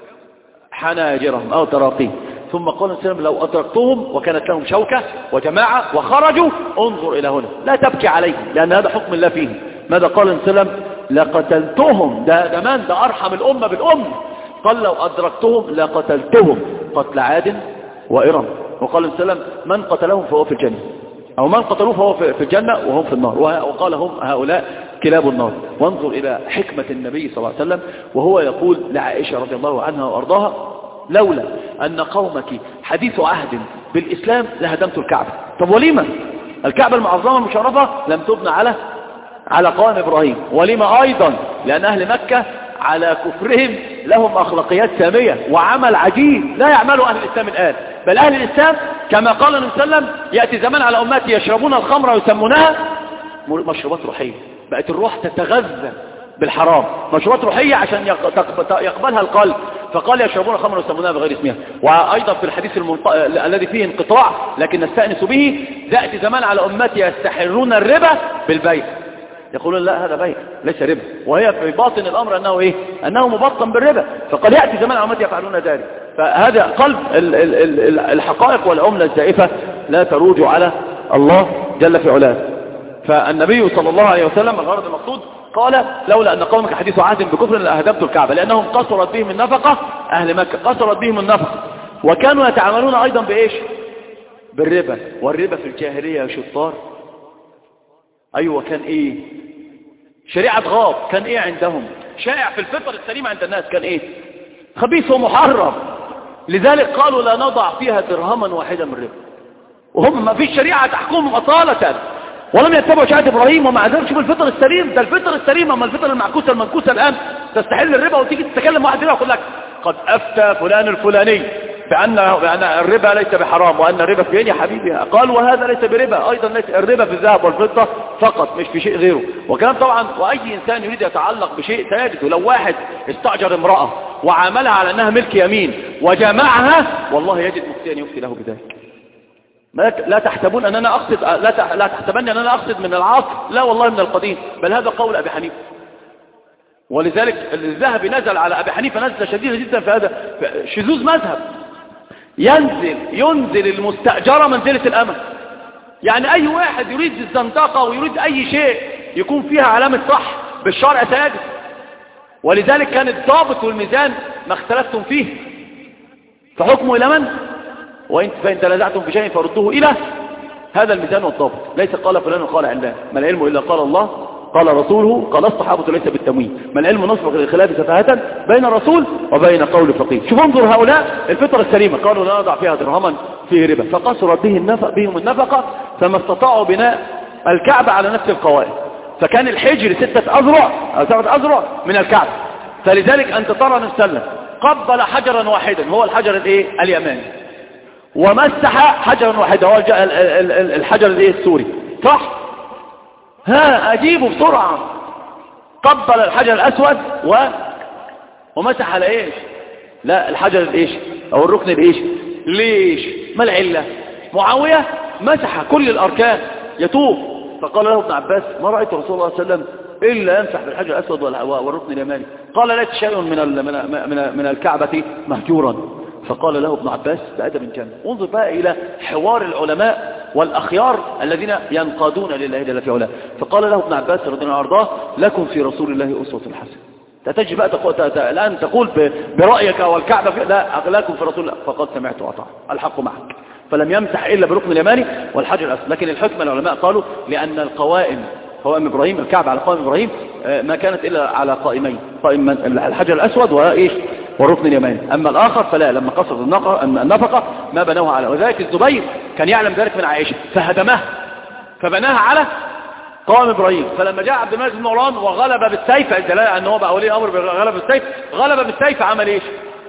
حناجرهم أو تراقيهم. ثم قال السلام لو أدركتهم وكانت لهم شوكة وجماعة وخرجوا انظر إلى هنا لا تبكي عليهم لأن هذا حكم الله فيهم. ماذا قال السلام؟ لقتلتهم، ده دمان ده أرحم الأمة بالأمة. قال لو أدركتهم لقتلتهم قتل عاد وإرم. وقال السلام من قتلهم فهو في الجنة، أو من قتلوه فهو في الجنة وهم في النار. وقال هم هؤلاء كلاب النار. وانظر إلى حكمة النبي صلى الله عليه وسلم وهو يقول لعائشة رضي الله عنها وأرضاها لولا أن قومك حديث عهد بالإسلام لهدمت الكعبة. طب ولما الكعبة المعظمة المشرفة لم تبنى على على قوام إبراهيم؟ ولما أيضا لأن أهل مكة على كفرهم لهم أخلاقيات سامية وعمل عجيب لا يعمله أهل الإسلام الآن. بل أهل الإسلام كما قال النبي صلى الله عليه وسلم يأتي زمان على أمتي يشربون الخمر ويسمونها مشروبات روحية. بقت الروح تتغذى بالحرام، مشروبات روحية عشان يقبلها القلب. فقال يشربون الخمر ويسمونها بغير اسمها. وأيضا في الحديث المنط... الذي فيه انقطاع لكن نستأنس به يأتي زمان على أمتي يستحلون الربا بالبيع، يقولون لا هذا بيع ليس ربا، وهي في باطن الأمر أنه إيه؟ أنه مبطن بالربا. فقد يأتي زمان على أمتي يفعلون ذلك. فهذا قلب الحقائق والعملة الزائفة لا تروج على الله جل في علاه. فالنبي صلى الله عليه وسلم الغرض المقصود قال لولا أن قومك حديث عهد بكفر لأهدمت الكعبة، لأنهم قصرت بهم النفقة، أهل مكة قصرت بهم النفقة، وكانوا يتعاملون أيضا بإيش؟ بالربا. والربا في الجاهلية شطار. أيوة كان إيه؟ شريعة غاب. كان إيه عندهم؟ شائع في الفطر السليمة عند الناس كان إيه؟ خبيث ومحرم. لذلك قالوا لا نضع فيها درهما واحدا من الربا، وهم ما فيش شريعة تحكمهم أصالة ولم يتبعوا شريعة إبراهيم. ومع ذلك شوف الفطر السليم ده، الفطر السليم. أما الفطر المعكوسة المنكوسة الآن تستحل الربا وتيجي تتكلم واحد هنا ويقول لك قد أفتى فلان الفلاني بأن بأن الربا ليس بحرام وأن الربا في عين يا حبيبي. قال وهذا ليس بربا. أيضا ليس الربا في الذهب والفضة فقط مش في شيء غيره. وكلام طبعا، وأي إنسان يريد يتعلق بشيء سيجد. ولو واحد استأجر امرأة وعاملها على أنها ملك يمين وجمعها، والله يجد مفتي أن يفتي له بذلك. لا تحسبون أننا أقصد، لا لا تحسبن أننا أقصد من العصر، لا والله من القديم، بل هذا قول أبي حنيفة. ولذلك الذهبي نزل على أبي حنيفة نزلة شديدة جدا في هذا شذوذ مذهب. ينزل ينزل المستأجرة منزلة الأمل. يعني أي واحد يريد الزندقة ويريد أي شيء يكون فيها علامة صح بالشرع سيجد. ولذلك كان الضابط والميزان ما اختلفتم فيه، فحكمه إلى من؟ وإن فإن تنازعتم في شيء فردوه إلى هذا الميزان والضابط. ليس قال فلان وقال علان، ما العلم إلا قال الله قال رسوله قال الصحابة ليس بالتمويه، ما العلم نصبغ للخلاف سفاهة بين الرسول وبين قول فقيه. شوف انظر هؤلاء الفطرة السليمة، قالوا لا نضع فيها درهما فيه ربا، فقصرت به النفق بهم النفقة، فما استطاعوا بناء الكعبة على نفس القواعد. فكان الحجر ستة أذرع أو سبعة أذرع من الكعبة. فلذلك أنت ترى نسلم قبل حجرا واحدا هو الحجر الايه اليماني، ومسح حجرا واحدا هو الحجر الايه السوري، صح؟ ها أجيبه بسرعة. قبل الحجر الأسود و... ومسح على إيش؟ لا الحجر الإيش أو الركن الإيش. ليش؟ ما العلة؟ معاوية مسح كل الأركان يطوف، فقال له ابن عباس ما رأيت رسول الله صلى الله عليه وسلم إلا يمسح بالحجر الأسود والركن اليماني. قال ليس شيء من من من الكعبة مهجورا. فقال له ابن عباس بأدب جم. انظر بقى إلى حوار العلماء والأخيار الذين ينقادون لله جل في علاه. فقال له ابن عباس رضي الله عنه وارضاه لكم في رسول الله أسوة حسنة. تجي بقى تقول الآن تقول برأيك والكعبة في... لا لكم في رسول الله. فقد سمعت وأطعت الحق معك. فلم يمسح إلا بالركن اليماني والحجر الأسود. لكن الحكم العلماء قالوا لأن القوائم قوائم إبراهيم الكعبة على قوائم إبراهيم ما كانت إلا على قائمين، قائم الحجر الأسود وإيش والركن اليماني. أما الآخر فلا، لما قصد النفقة ما بنوها على. وذلك الزبير كان يعلم ذلك من عائشة فهدمها فبناها على قوائم إبراهيم. فلما جاء عبد الملك بن مروان وغلب بالسيف، الدلالة أنه بقى ولي أمر غلب بالسيف، غلب بالسيف عمل إيش؟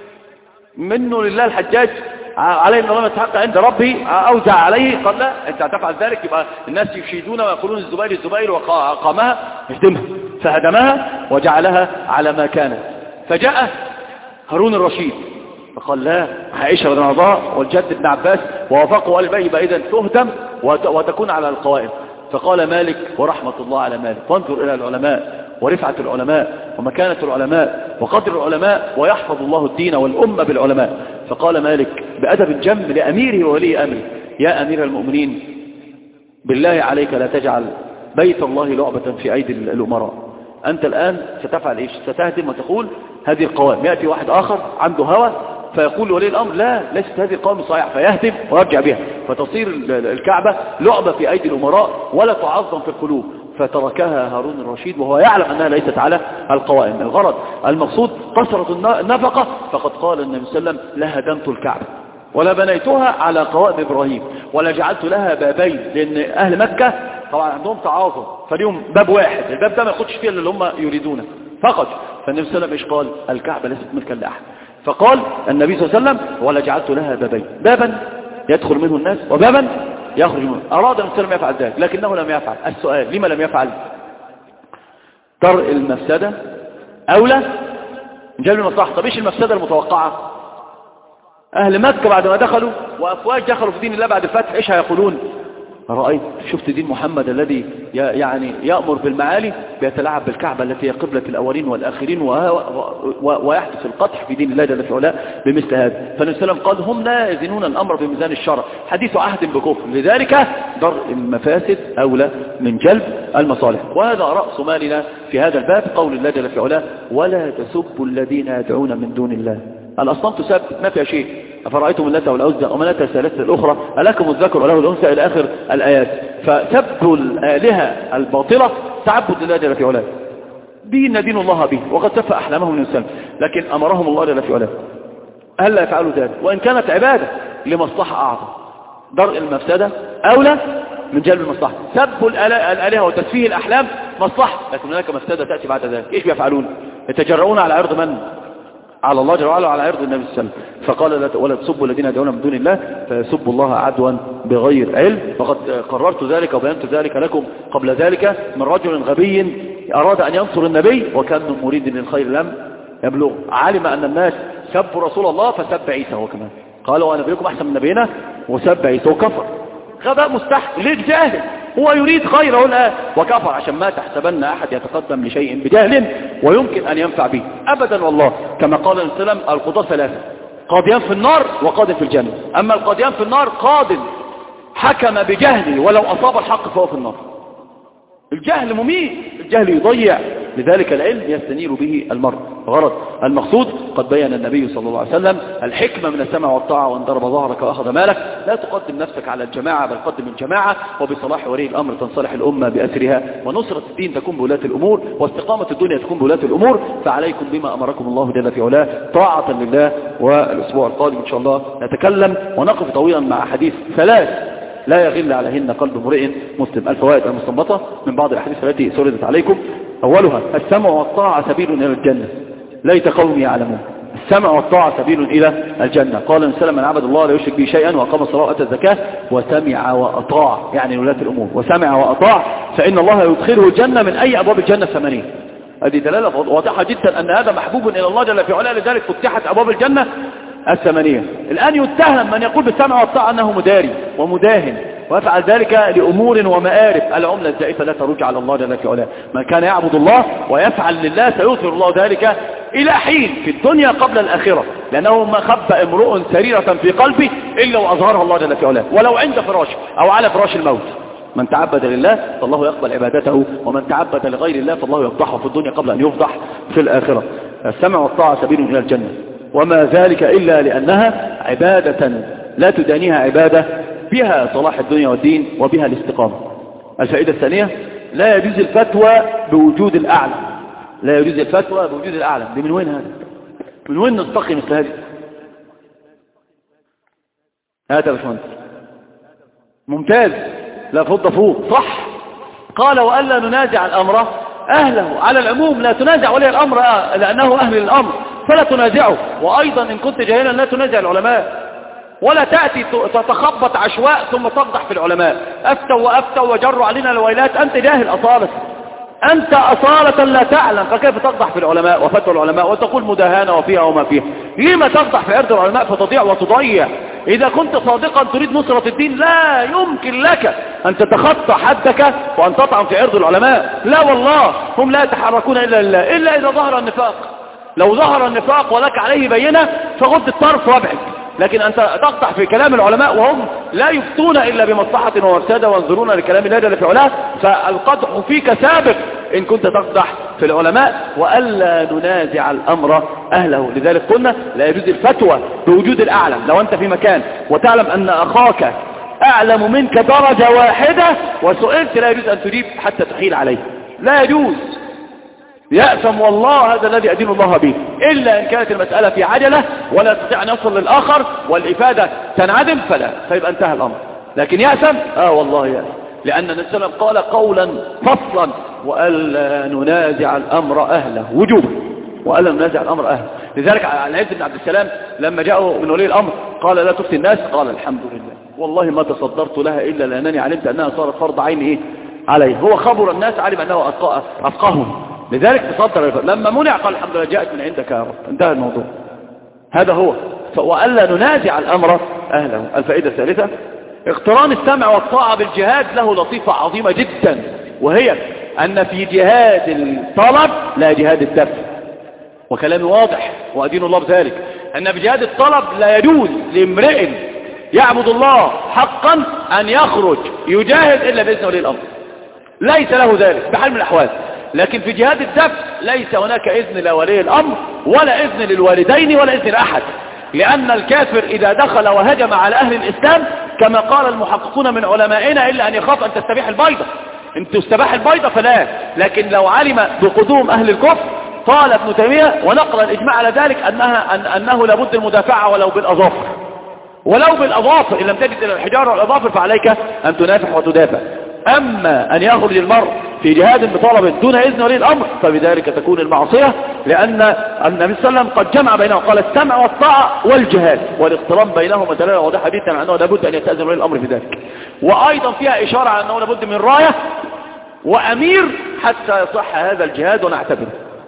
منه لله الحجاج عليه ان الله يستحق عند ربه اوزع عليه. قال لا انت هتفعل ذلك يبقى الناس يشيدون ويقولون الزبير الزبير وقامها اهدمها، فهدمها وجعلها على ما كانت. فجاء هارون الرشيد فقال لا، عائشة رضي الله عنها والجد ابن عباس ووافقوا قال بقى يبقى اذا تهدم وتكون على القوائم. فقال مالك ورحمة الله على مالك. فانظر الى العلماء ورفعة العلماء ومكانة العلماء وقدر العلماء، ويحفظ الله الدين والأمة بالعلماء. فقال مالك بأدب جم لأميره وولي أمره يا أمير المؤمنين بالله عليك لا تجعل بيت الله لعبة في أيدي الأمراء. أنت الآن ستفعل إيش؟ ستهدم وتقول هذه القوائم. يأتي واحد آخر عنده هوى فيقول ولي الأمر لا ليست هذه القوائم صحيحة، فيهدم ويرجع بها، فتصير الكعبة لعبة في أيدي الأمراء ولا تعظم في القلوب. فتركها هارون الرشيد وهو يعلم أنها ليست على القوائم. الغرض المقصود قصرت النفقة. فقد قال النبي صلى الله عليه وسلم لهدمت الكعبة ولا بنيتها على قوائم إبراهيم ولا جعلت لها بابين، لأن أهل مكة طبعا عندهم تعاظم فليهم باب واحد، الباب ده ما ياخدش فيه اللي هم يريدونه فقط. فالنبي صلى الله عليه وسلم قال الكعبة ليست ملكا لأحد. فقال النبي صلى الله عليه وسلم ولا جعلت لها بابين، بابا يدخل منه الناس وبابا يخرج منه. أراد النبي صلى الله عليه وسلم يفعل ذلك لكنه لم يفعل. السؤال لما لم يفعل؟ درء المفسدة أولى من جلب المصلحة. طب ايش المفسدة المتوقعة؟ أهل مكة بعد ما دخلوا وأفواج دخلوا في دين الله بعد الفتح ايش هيقولون؟ رأيت شفت دين محمد الذي يعني يأمر بالمعالي بيتلاعب بالكعبة التي هي قبلة الأولين والآخرين ويحدث القطح في دين الله جل في علاه بمثل هذا. فالنبي صلى الله عليه وسلم قال هم لا يزنون الأمر بميزان الشرع، حديث عهد بكفر، لذلك درء المفاسد أولى من جلب المصالح. وهذا رأس مالنا في هذا الباب قول الله جل في علاه ولا تسبوا الذين يدعون من دون الله. الأصنام تسب ما فيها شيء. أفرأيتم اللات والعزى ومناة الثالثة الأخرى ألكم الذكر وله الأنثى إلى آخر الآيات. فسبوا الآلهة الباطلة تعبد لله جل في علاه، دين دين الله به وقد سفى أحلامهم الإنسان، لكن أمرهم الله جل في علاه هل لا يفعلوا ذلك وإن كانت عبادة لمصلحة أعظم. درء المفسدة أولى من جلب المصلحة. سبوا الآلهة وتسفيه الأحلام مصلحة، لكن هناك مفسدة تأتي بعد ذلك. إيش بيفعلون؟ يتجرؤون على عرض من؟ على الله جل وعلا وعلى عرض النبي صلى الله عليه وسلم. فقال لا ولا تسبوا الذين يدعون من دون الله فيسبوا الله عدوا بغير علم، فقد قررت ذلك وبينت ذلك لكم قبل ذلك من رجل غبي أراد أن ينصر النبي وكان مريد للخير لم يبلغ، علم أن الناس سبوا رسول الله فسب عيسى هو كمان، قالوا نبيكم أحسن من نبينا وسب عيسى وكفر. غباء مستحق ليه؟ جاهل، هو يريد خيره الآن وكفر، عشان ما تحسبن أحد يتقدم لشيء بجهل ويمكن أن ينفع به أبدا والله. كما قال السلام القضاء ثلاثة، قاضيان في النار وقاضي في الجنة. أما القاضيان في النار قاض حكم بجهل ولو أصاب الحق فهو في النار. الجهل مميت، الجهل يضيع، لذلك العلم يستنير به المرء. غرض المقصود قد بين النبي صلى الله عليه وسلم الحكمة من السمع والطاعة، وان ضرب ظهرك وأخذ مالك. لا تقدم نفسك على الجماعة بل قدم الجماعة، وبصلاح ولي الأمر تنصلح الأمة بأسرها، ونصرة الدين تكون بولاة الأمور، واستقامة الدنيا تكون بولاة الأمور. فعليكم بما أمركم الله جل في علاه طاعة لله. والأسبوع القادم إن شاء الله نتكلم ونقف طويلا مع حديث ثلاث لا يغل عليهن قلب امرئ مسلم. الفوائد المستنبطة من بعض الأحاديث التي سردت عليكم: أولها السمع والطاعة سبيل إلى الجنة، ليت قوم يعلمون. السمع والطاعة سبيل إلى الجنة. قال النبي صلى الله عليه وسلم: من عبد الله لا يشرك به شيئا وأقام الصلاة وآتى الزكاة وسمع وأطاع، يعني ولاة الأمور، وسمع وأطاع فإن الله يدخله الجنة من أي أبواب الجنة الثمانية. هذه دلالة واضحة جدا أن هذا محبوب إلى الله جل في علاه، لذلك فتحت أبواب الجنة الثمانية. الآن يتهم من يقول بالسمع والطاعة أنه مداري ومداهن ويفعل ذلك لأمور ومآرب. العملة الزائفة لا ترجع على الله جل في علاه. من كان يعبد الله ويفعل لله سيغفر الله ذلك إلى حين في الدنيا قبل الآخرة، لأنه ما خبأ امرؤ سريرة في قلبه إلا وأظهرها الله جل في علاه، ولو عند فراشه أو على فراش الموت. من تعبد لله فالله يقبل عبادته، ومن تعبد لغير الله فالله يفضحه في الدنيا قبل أن يفضح في الآخرة. السمع والطاعة سبيل إلى الجنة، وما ذلك إلا لأنها عبادة لا تدانيها عبادة بها صلاح الدنيا والدين وبها الاستقامة. الفائدة الثانية: لا يجوز الفتوى بوجود الأعلم. لا يجوز الفتوى بوجود الأعلم. دي من وين هذا؟ من وين نستقي مثل هذه؟ هذا يا باشمهندس ممتاز، لا فض فوق صح. قال: وألا ننازع الأمر أهله. على العموم لا تنازع ولي الأمر لأنه أهل الأمر فلا تنازعه، وأيضا إن كنت جاهلا لا تنازع العلماء، ولا تأتي تتخبط عشواء ثم تفضح في العلماء. أفتوا وأفتوا وجروا علينا الويلات. أنت جاهل أصالة، أنت أصالة لا تعلم، فكيف تفضح في العلماء وفتوى العلماء وتقول مداهنة وفيها وما فيها؟ لما تفضح في عرض العلماء فتضيع وتضيع؟ إذا كنت صادقا تريد نصرة الدين لا يمكن لك أن تتخطى حدك وأن تطعن في عرض العلماء. لا والله، هم لا يتحركون إلا لله، إلا إذا ظهر النفاق. لو ظهر النفاق ولك عليه بينة فغض الطرف وابعد، لكن أنت تقطع في كلام العلماء وهم لا يفتون إلا بمصلحة ومفسدة وينظرون لكلام الله جل في علاه، فالقدح فيك سابق إن كنت تقدح في العلماء. وألا ننازع الأمر أهله. لذلك قلنا لا يجوز الفتوى بوجود الأعلم. لو أنت في مكان وتعلم أن أخاك أعلم منك درجة واحدة وسئلت لا يجوز أن تجيب حتى تحيل عليه، لا يجوز. يأثم والله هذا الذي أدين الله به، إلا إن كانت المسألة في عجلة ولا يستطيع أن يصل للآخر والإفادة تنعدم فلا، فيبقى انتهى الأمر. لكن يأثم آه والله يأثم، لأن النبي صلى الله عليه وسلم قال قولا فصلا: وألا ننازع الأمر أهله وجوبا، وألا ننازع الأمر أهله. لذلك العز بن عبد السلام لما جاءوا من ولي الأمر قال: لا تفتي الناس، قال: الحمد لله والله ما تصدرت لها إلا لأنني علمت أنها صارت فرض عين إيه عليه. هو خبر الناس، علم أنه أفقههم، لذلك تصدر. لما منع قال: الحمد لله جاءت من عندك يا رب، انتهى الموضوع. هذا هو. وألا ننازع الأمر أهله. الفائدة الثالثة: اقتران السمع والطاعة بالجهاد له لطيفة عظيمة جدا، وهي أن في جهاد الطلب لا جهاد الدفع. وكلامي واضح وأدين الله بذلك، أن بجهاد الطلب لا يجوز لامرئ يعبد الله حقا أن يخرج يجاهد إلا بإذن ولي الأمر، ليس له ذلك بحال من الأحوال. لكن في جهاد الدفع ليس هناك إذن لولي الأمر ولا إذن للوالدين ولا إذن لأحد، لأن الكافر إذا دخل وهجم على أهل الإسلام كما قال المحققون من علمائنا إلا أن يخاف أن تستبيح البيضة. أن تستباح البيضة فلا، لكن لو علم بقدوم أهل الكفر قال ابن تيمية ونقل الإجماع على ذلك أنها أن أنه لابد المدافعة ولو بالأظافر، ولو بالأظافر. إن لم تجد إلى الحجارة والأظافر فعليك أن تنافح وتدافع. أما أن يخرج المرء في جهاد بطلب دون إذن ولي الأمر فبذلك تكون المعصية، لأن النبي صلى الله عليه وسلم قد جمع بينهم، قال السمع والطاعة والجهاد، والاقتران بينهما دلالة واضحة جدا على أنه لابد أن يستأذن ولي الأمر في ذلك. وأيضا فيها إشارة على أنه لابد من راية وأمير حتى يصح هذا الجهاد ونعتبره.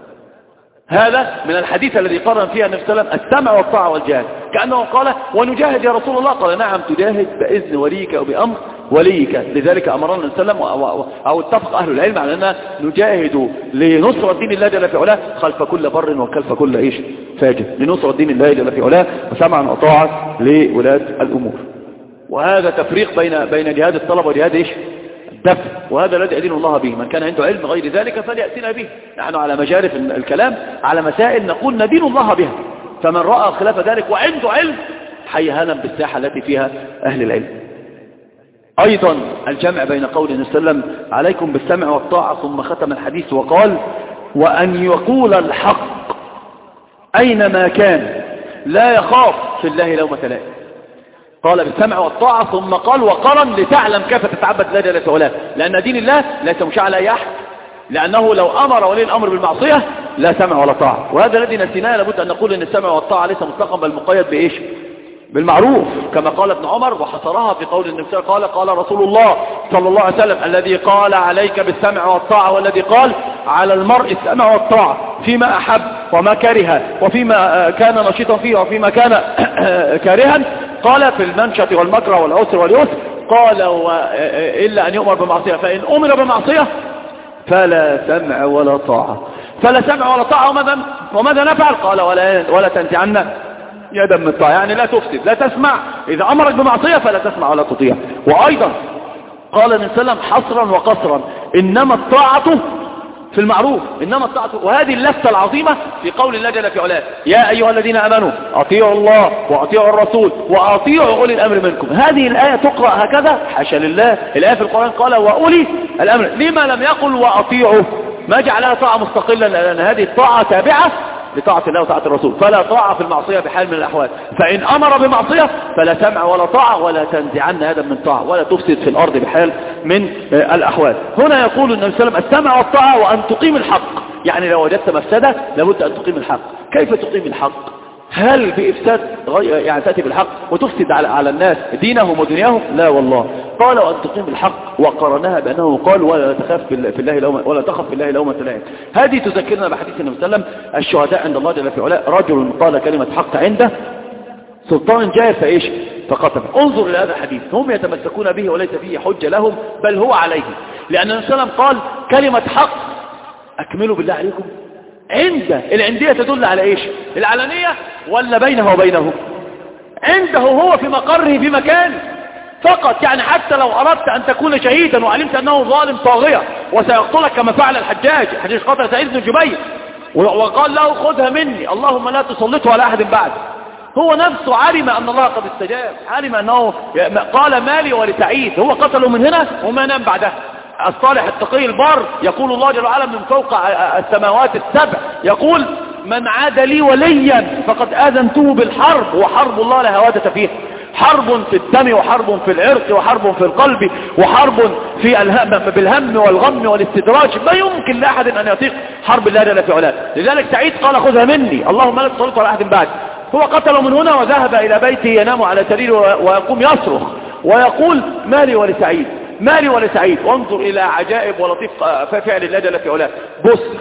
هذا من الحديث الذي قرن فيها النبي صلى الله عليه وسلم السمع والطاعة والجهاد، كأنه قال ونجاهد يا رسول الله؟ قال نعم تجاهد بإذن وليك أو بأمر وليك. لذلك أمرنا النبي صلى الله عليه وسلم أو اتفق أهل العلم على أننا نجاهد لنصرة دين الله جل في علاه خلف كل بر وخلف كل إيش فاجر، لنصرة دين الله جل في علاه وسمعا وطاعة لولاة الأمور. وهذا تفريق بين بين جهاد الطلب وجهاد إيش الدفع، وهذا الذي يدين الله به. من كان عنده علم غير ذلك فليأتنا به. نحن على مجارف الكلام على مسائل نقول ندين الله بها، فمن رأى خلاف ذلك وعنده علم حيهانا بالساحة التي فيها أهل العلم. أيضا الجمع بين قول النبي صلى الله عليه وسلم عليكم بالسمع والطاعة، ثم ختم الحديث وقال وأن يقول الحق أينما كان لا يخاف في الله لومة لائم. قال بالسمع والطاعة ثم قال وقرن لتعلم كيف تتعبد الله جل وعلا، لأن دين الله ليس مشاع على أي أحد، لأنه لو أمر ولي الأمر بالمعصية لا سمع ولا طاعة. وهذا الذي نسيناه، لابد أن نقول أن السمع والطاعة ليس مطلقا بل مقيد بإيش؟ بالمعروف، كما قال ابن عمر وحصرها في قول النبي صلى الله عليه وسلم قال قال رسول الله صلى الله عليه وسلم الذي قال عليك بالسمع والطاعة والذي قال على المرء السمع والطاعة فيما أحب وما كره وفيما كان نشيطا فيه وفيما كان كارها، قال في المنشط والمكره والعسر واليسر، قال إلا أن يؤمر بمعصية، فإن أمر بمعصية فلا سمع ولا طاعة. فلا سمع ولا طاعة وماذا, وماذا نفعل؟ قال ولا, ولا تنزعن يدا من الطاعة، يعني لا تفسد لا تسمع، إذا أمرك بمعصية فلا تسمع ولا تطيع. وأيضا قال النبي صلى الله عليه وسلم حصرا وقصرا إنما الطاعة في المعروف، إنما الطاعة، وهذه اللفتة العظيمة في قول الله جل في علاه يا أيها الذين آمنوا أطيعوا الله وأطيعوا الرسول وأطيعوا أولي الأمر منكم. هذه الآية تقرأ هكذا؟ حاشا لله، الآية في القرآن قال وأولي الأمر، لما لم يقل وأطيعوا؟ ما جعلها طاعة مستقلة، لأن هذه الطاعة تابعة لطاعة الله وطاعة الرسول، فلا طاعة في المعصية بحال من الأحوال. فإن أمر بمعصية فلا سمع ولا طاعة ولا تنزعن هذا من طاعة ولا تفسد في الأرض بحال من الأحوال. هنا يقول النبي صلى الله عليه وسلم السمع والطاعة وأن تقيم الحق، يعني لو وجدت مفسدة لابد أن تقيم الحق. كيف تقيم الحق؟ هل بإفساد يعني تأتي بالحق وتفسد على على الناس دينهم ودنياهم؟ لا والله. قال وأن تقيم الحق وقرنها بأنه قال ولا تخاف في الله لومة ولا تخف في الله لومة لائم. هذه تذكرنا بحديث النبي صلى الله عليه وسلم الشهداء عند الله جل في علاه رجل قال كلمة حق عنده سلطان جاهل فايش فقتل. انظر إلى هذا الحديث، هم يتمسكون به وليس فيه حجة لهم بل هو عليه، لأن النبي صلى الله عليه وسلم قال كلمة حق أكملوا بالله عليكم. عنده العندية تدل على ايش؟ العلانية ولا بينه وبينه؟ عنده هو في مقره في مكانه فقط، يعني حتى لو أردت أن تكون شهيدا وعلمت أنه ظالم طاغية وسيقتلك كما فعل الحجاج، الحجاج قتل سعيد بن جبير وقال له خذها مني اللهم لا تسلطه على أحد بعد. هو نفسه علم أن الله قد استجاب، علم أنه قال مالي ولسعيد، هو قتله من هنا وما نام بعدها. الصالح التقي البر يقول الله جل وعلا من فوق السماوات السبع يقول من عاد لي وليا فقد آذنته بالحرب وحرب الله لا هوادة فيها. حرب في الدم وحرب في العرق وحرب في القلب وحرب في الهم بالهم والغم والاستدراج، ما يمكن لأحد أن يطيق حرب الله جل في علاه. لذلك سعيد قال خذها مني اللهم لا تسلط على أحد بعد. هو قتله من هنا وذهب إلى بيته ينام على سريره ويقوم يصرخ ويقول مالي ولسعيد مالي ولسعيد. وانظر إلى عجائب ولطيف فعل الله جل في علاه. بصر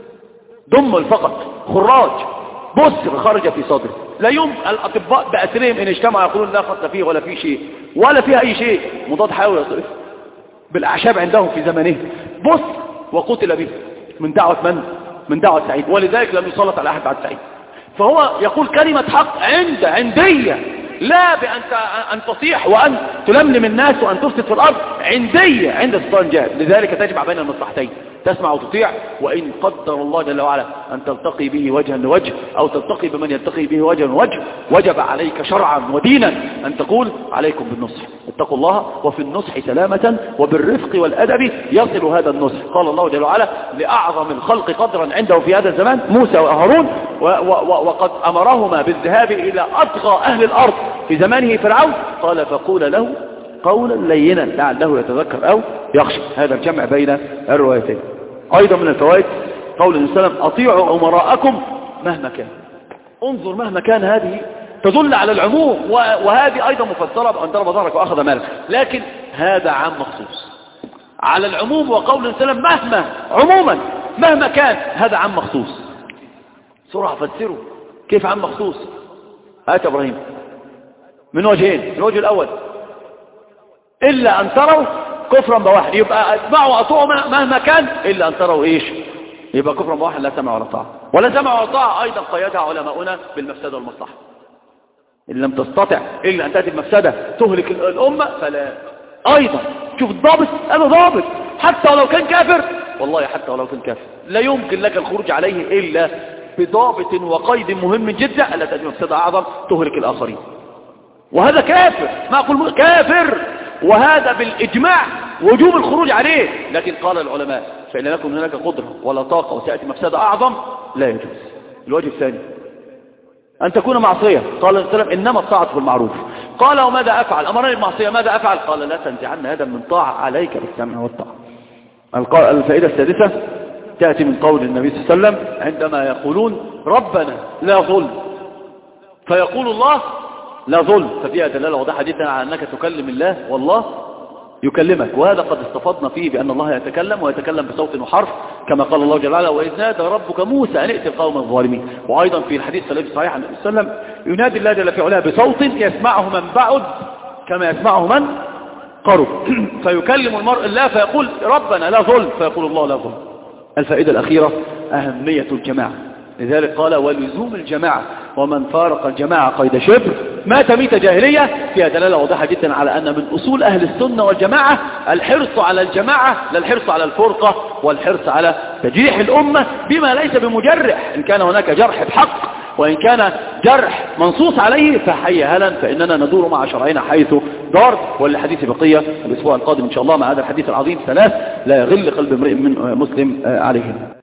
ضم فقط خراج بصر خرج في صدره. لا يوم الأطباء بأسرهم إن اجتمعوا يقولون لا خط فيه ولا فيه شيء ولا فيها أي شيء مضاد حيوي يصرف بالأعشاب عندهم في زمنه. بصر وقتل به من دعوة من؟ من دعوة سعيد، ولذلك لم يسلط على أحد بعد سعيد. فهو يقول كلمة حق عند عندية، لا بأن أن تصيح وأن تلملم الناس وأن تفسد في الأرض، عندية عند سلطان جاهل. لذلك تجمع بين المصلحتين، تسمع وتطيع، وإن قدر الله جل وعلا أن تلتقي به وجها لوجه أو تلتقي بمن يلتقي به وجها لوجه، وجب عليك شرعا ودينا أن تقول عليكم بالنصح، اتقوا الله وفي النصح سلامة وبالرفق والأدب يصل هذا النصح. قال الله جل وعلا لأعظم الخلق قدرا عنده في هذا الزمان موسى وهارون، وقد أمرهما بالذهاب إلى أطغى أهل الأرض في زمانه فرعون، قال فقول له قولا لينا لعله يتذكر أو يخشى. هذا الجمع بين الروايتين. أيضا من الفوائد قول النبي صلى الله عليه وسلم أطيعوا أمراءكم مهما كان. انظر مهما كان، هذه تدل على العموم، وهذه أيضا مفسرة بأن ضرب ظهرك وأخذ مالك، لكن هذا عام مخصوص على العموم. وقول النبي صلى الله عليه وسلم مهما عموما مهما كان، هذا عام مخصوص. سرعة فسره كيف عام مخصوص. هات إبراهيم من وجهين. الوجه الأول إلا أن تروا كفرا بواحد، يبقى اسمعوا وأطيعوا مهما كان، إلا أن تروا إيش؟ يبقى كفرا بواحد لا سمع ولا طاعة. ولا سمع ولا طاعة أيضا قيدها علماؤنا بالمفسدة والمصلحة. إن لم تستطع إلا أن تأتي المفسدة تهلك الأمة فلا. أيضا شوف الضابط، أنا ضابط حتى ولو كان كافر، والله حتى ولو كان كافر لا يمكن لك الخروج عليه إلا بضابط وقيد مهم جدا، ألا تأتي مفسدة أعظم تهلك الآخرين. وهذا كافر، ما أقول كافر، وهذا بالإجماع وجوب الخروج عليه. لكن قال العلماء فإن لكم هناك قدرة ولا طاقة وتأتي مفسدة أعظم لا يجوز. الوجه الثاني أن تكون معصية. قال النبي صلى الله عليه وسلم إنما الطاعة في المعروف. قال وماذا أفعل؟ أمرني المعصية ماذا أفعل؟ قال لا تنزعن هذا من طاعة، عليك بالسمع والطاعة. الفائدة السادسة تأتي من قول النبي صلى الله عليه وسلم عندما يقولون ربنا لا ظلم، فيقول الله لا ظلم، ففيها دلالة واضحة جدا على أنك تكلم الله والله يكلمك. وهذا قد استفضنا فيه بأن الله يتكلم ويتكلم بصوت وحرف، كما قال الله جل وعلا وإذ نادى ربك موسى أن ائت القوم الظالمين. وأيضا في الحديث الذي صحيح عن النبي صلى الله عليه وسلم ينادي الله جل في علاه بصوت يسمعه من بعد كما يسمعه من قرب، فيكلم المرء الله فيقول ربنا لا ظلم، فيقول الله لا ظلم. الفائدة الأخيرة أهمية الجماعة. لذلك قال ولزوم الجماعة، ومن فارق الجماعة قيد شبر مات ميتة جاهلية. فيها دلالة واضحة جدا على أن من أصول أهل السنة والجماعة الحرص على الجماعة لا الحرص على الفرقة، والحرص على تجريح الأمة بما ليس بمجرح، إن كان هناك جرح بحق، وإن كان جرح منصوص عليه فحي هلا، فإننا ندور مع شرعنا حيث دار. والحديث بقية الأسبوع القادم إن شاء الله مع هذا الحديث العظيم ثلاث لا يغل قلب امرئ من مسلم عليهم.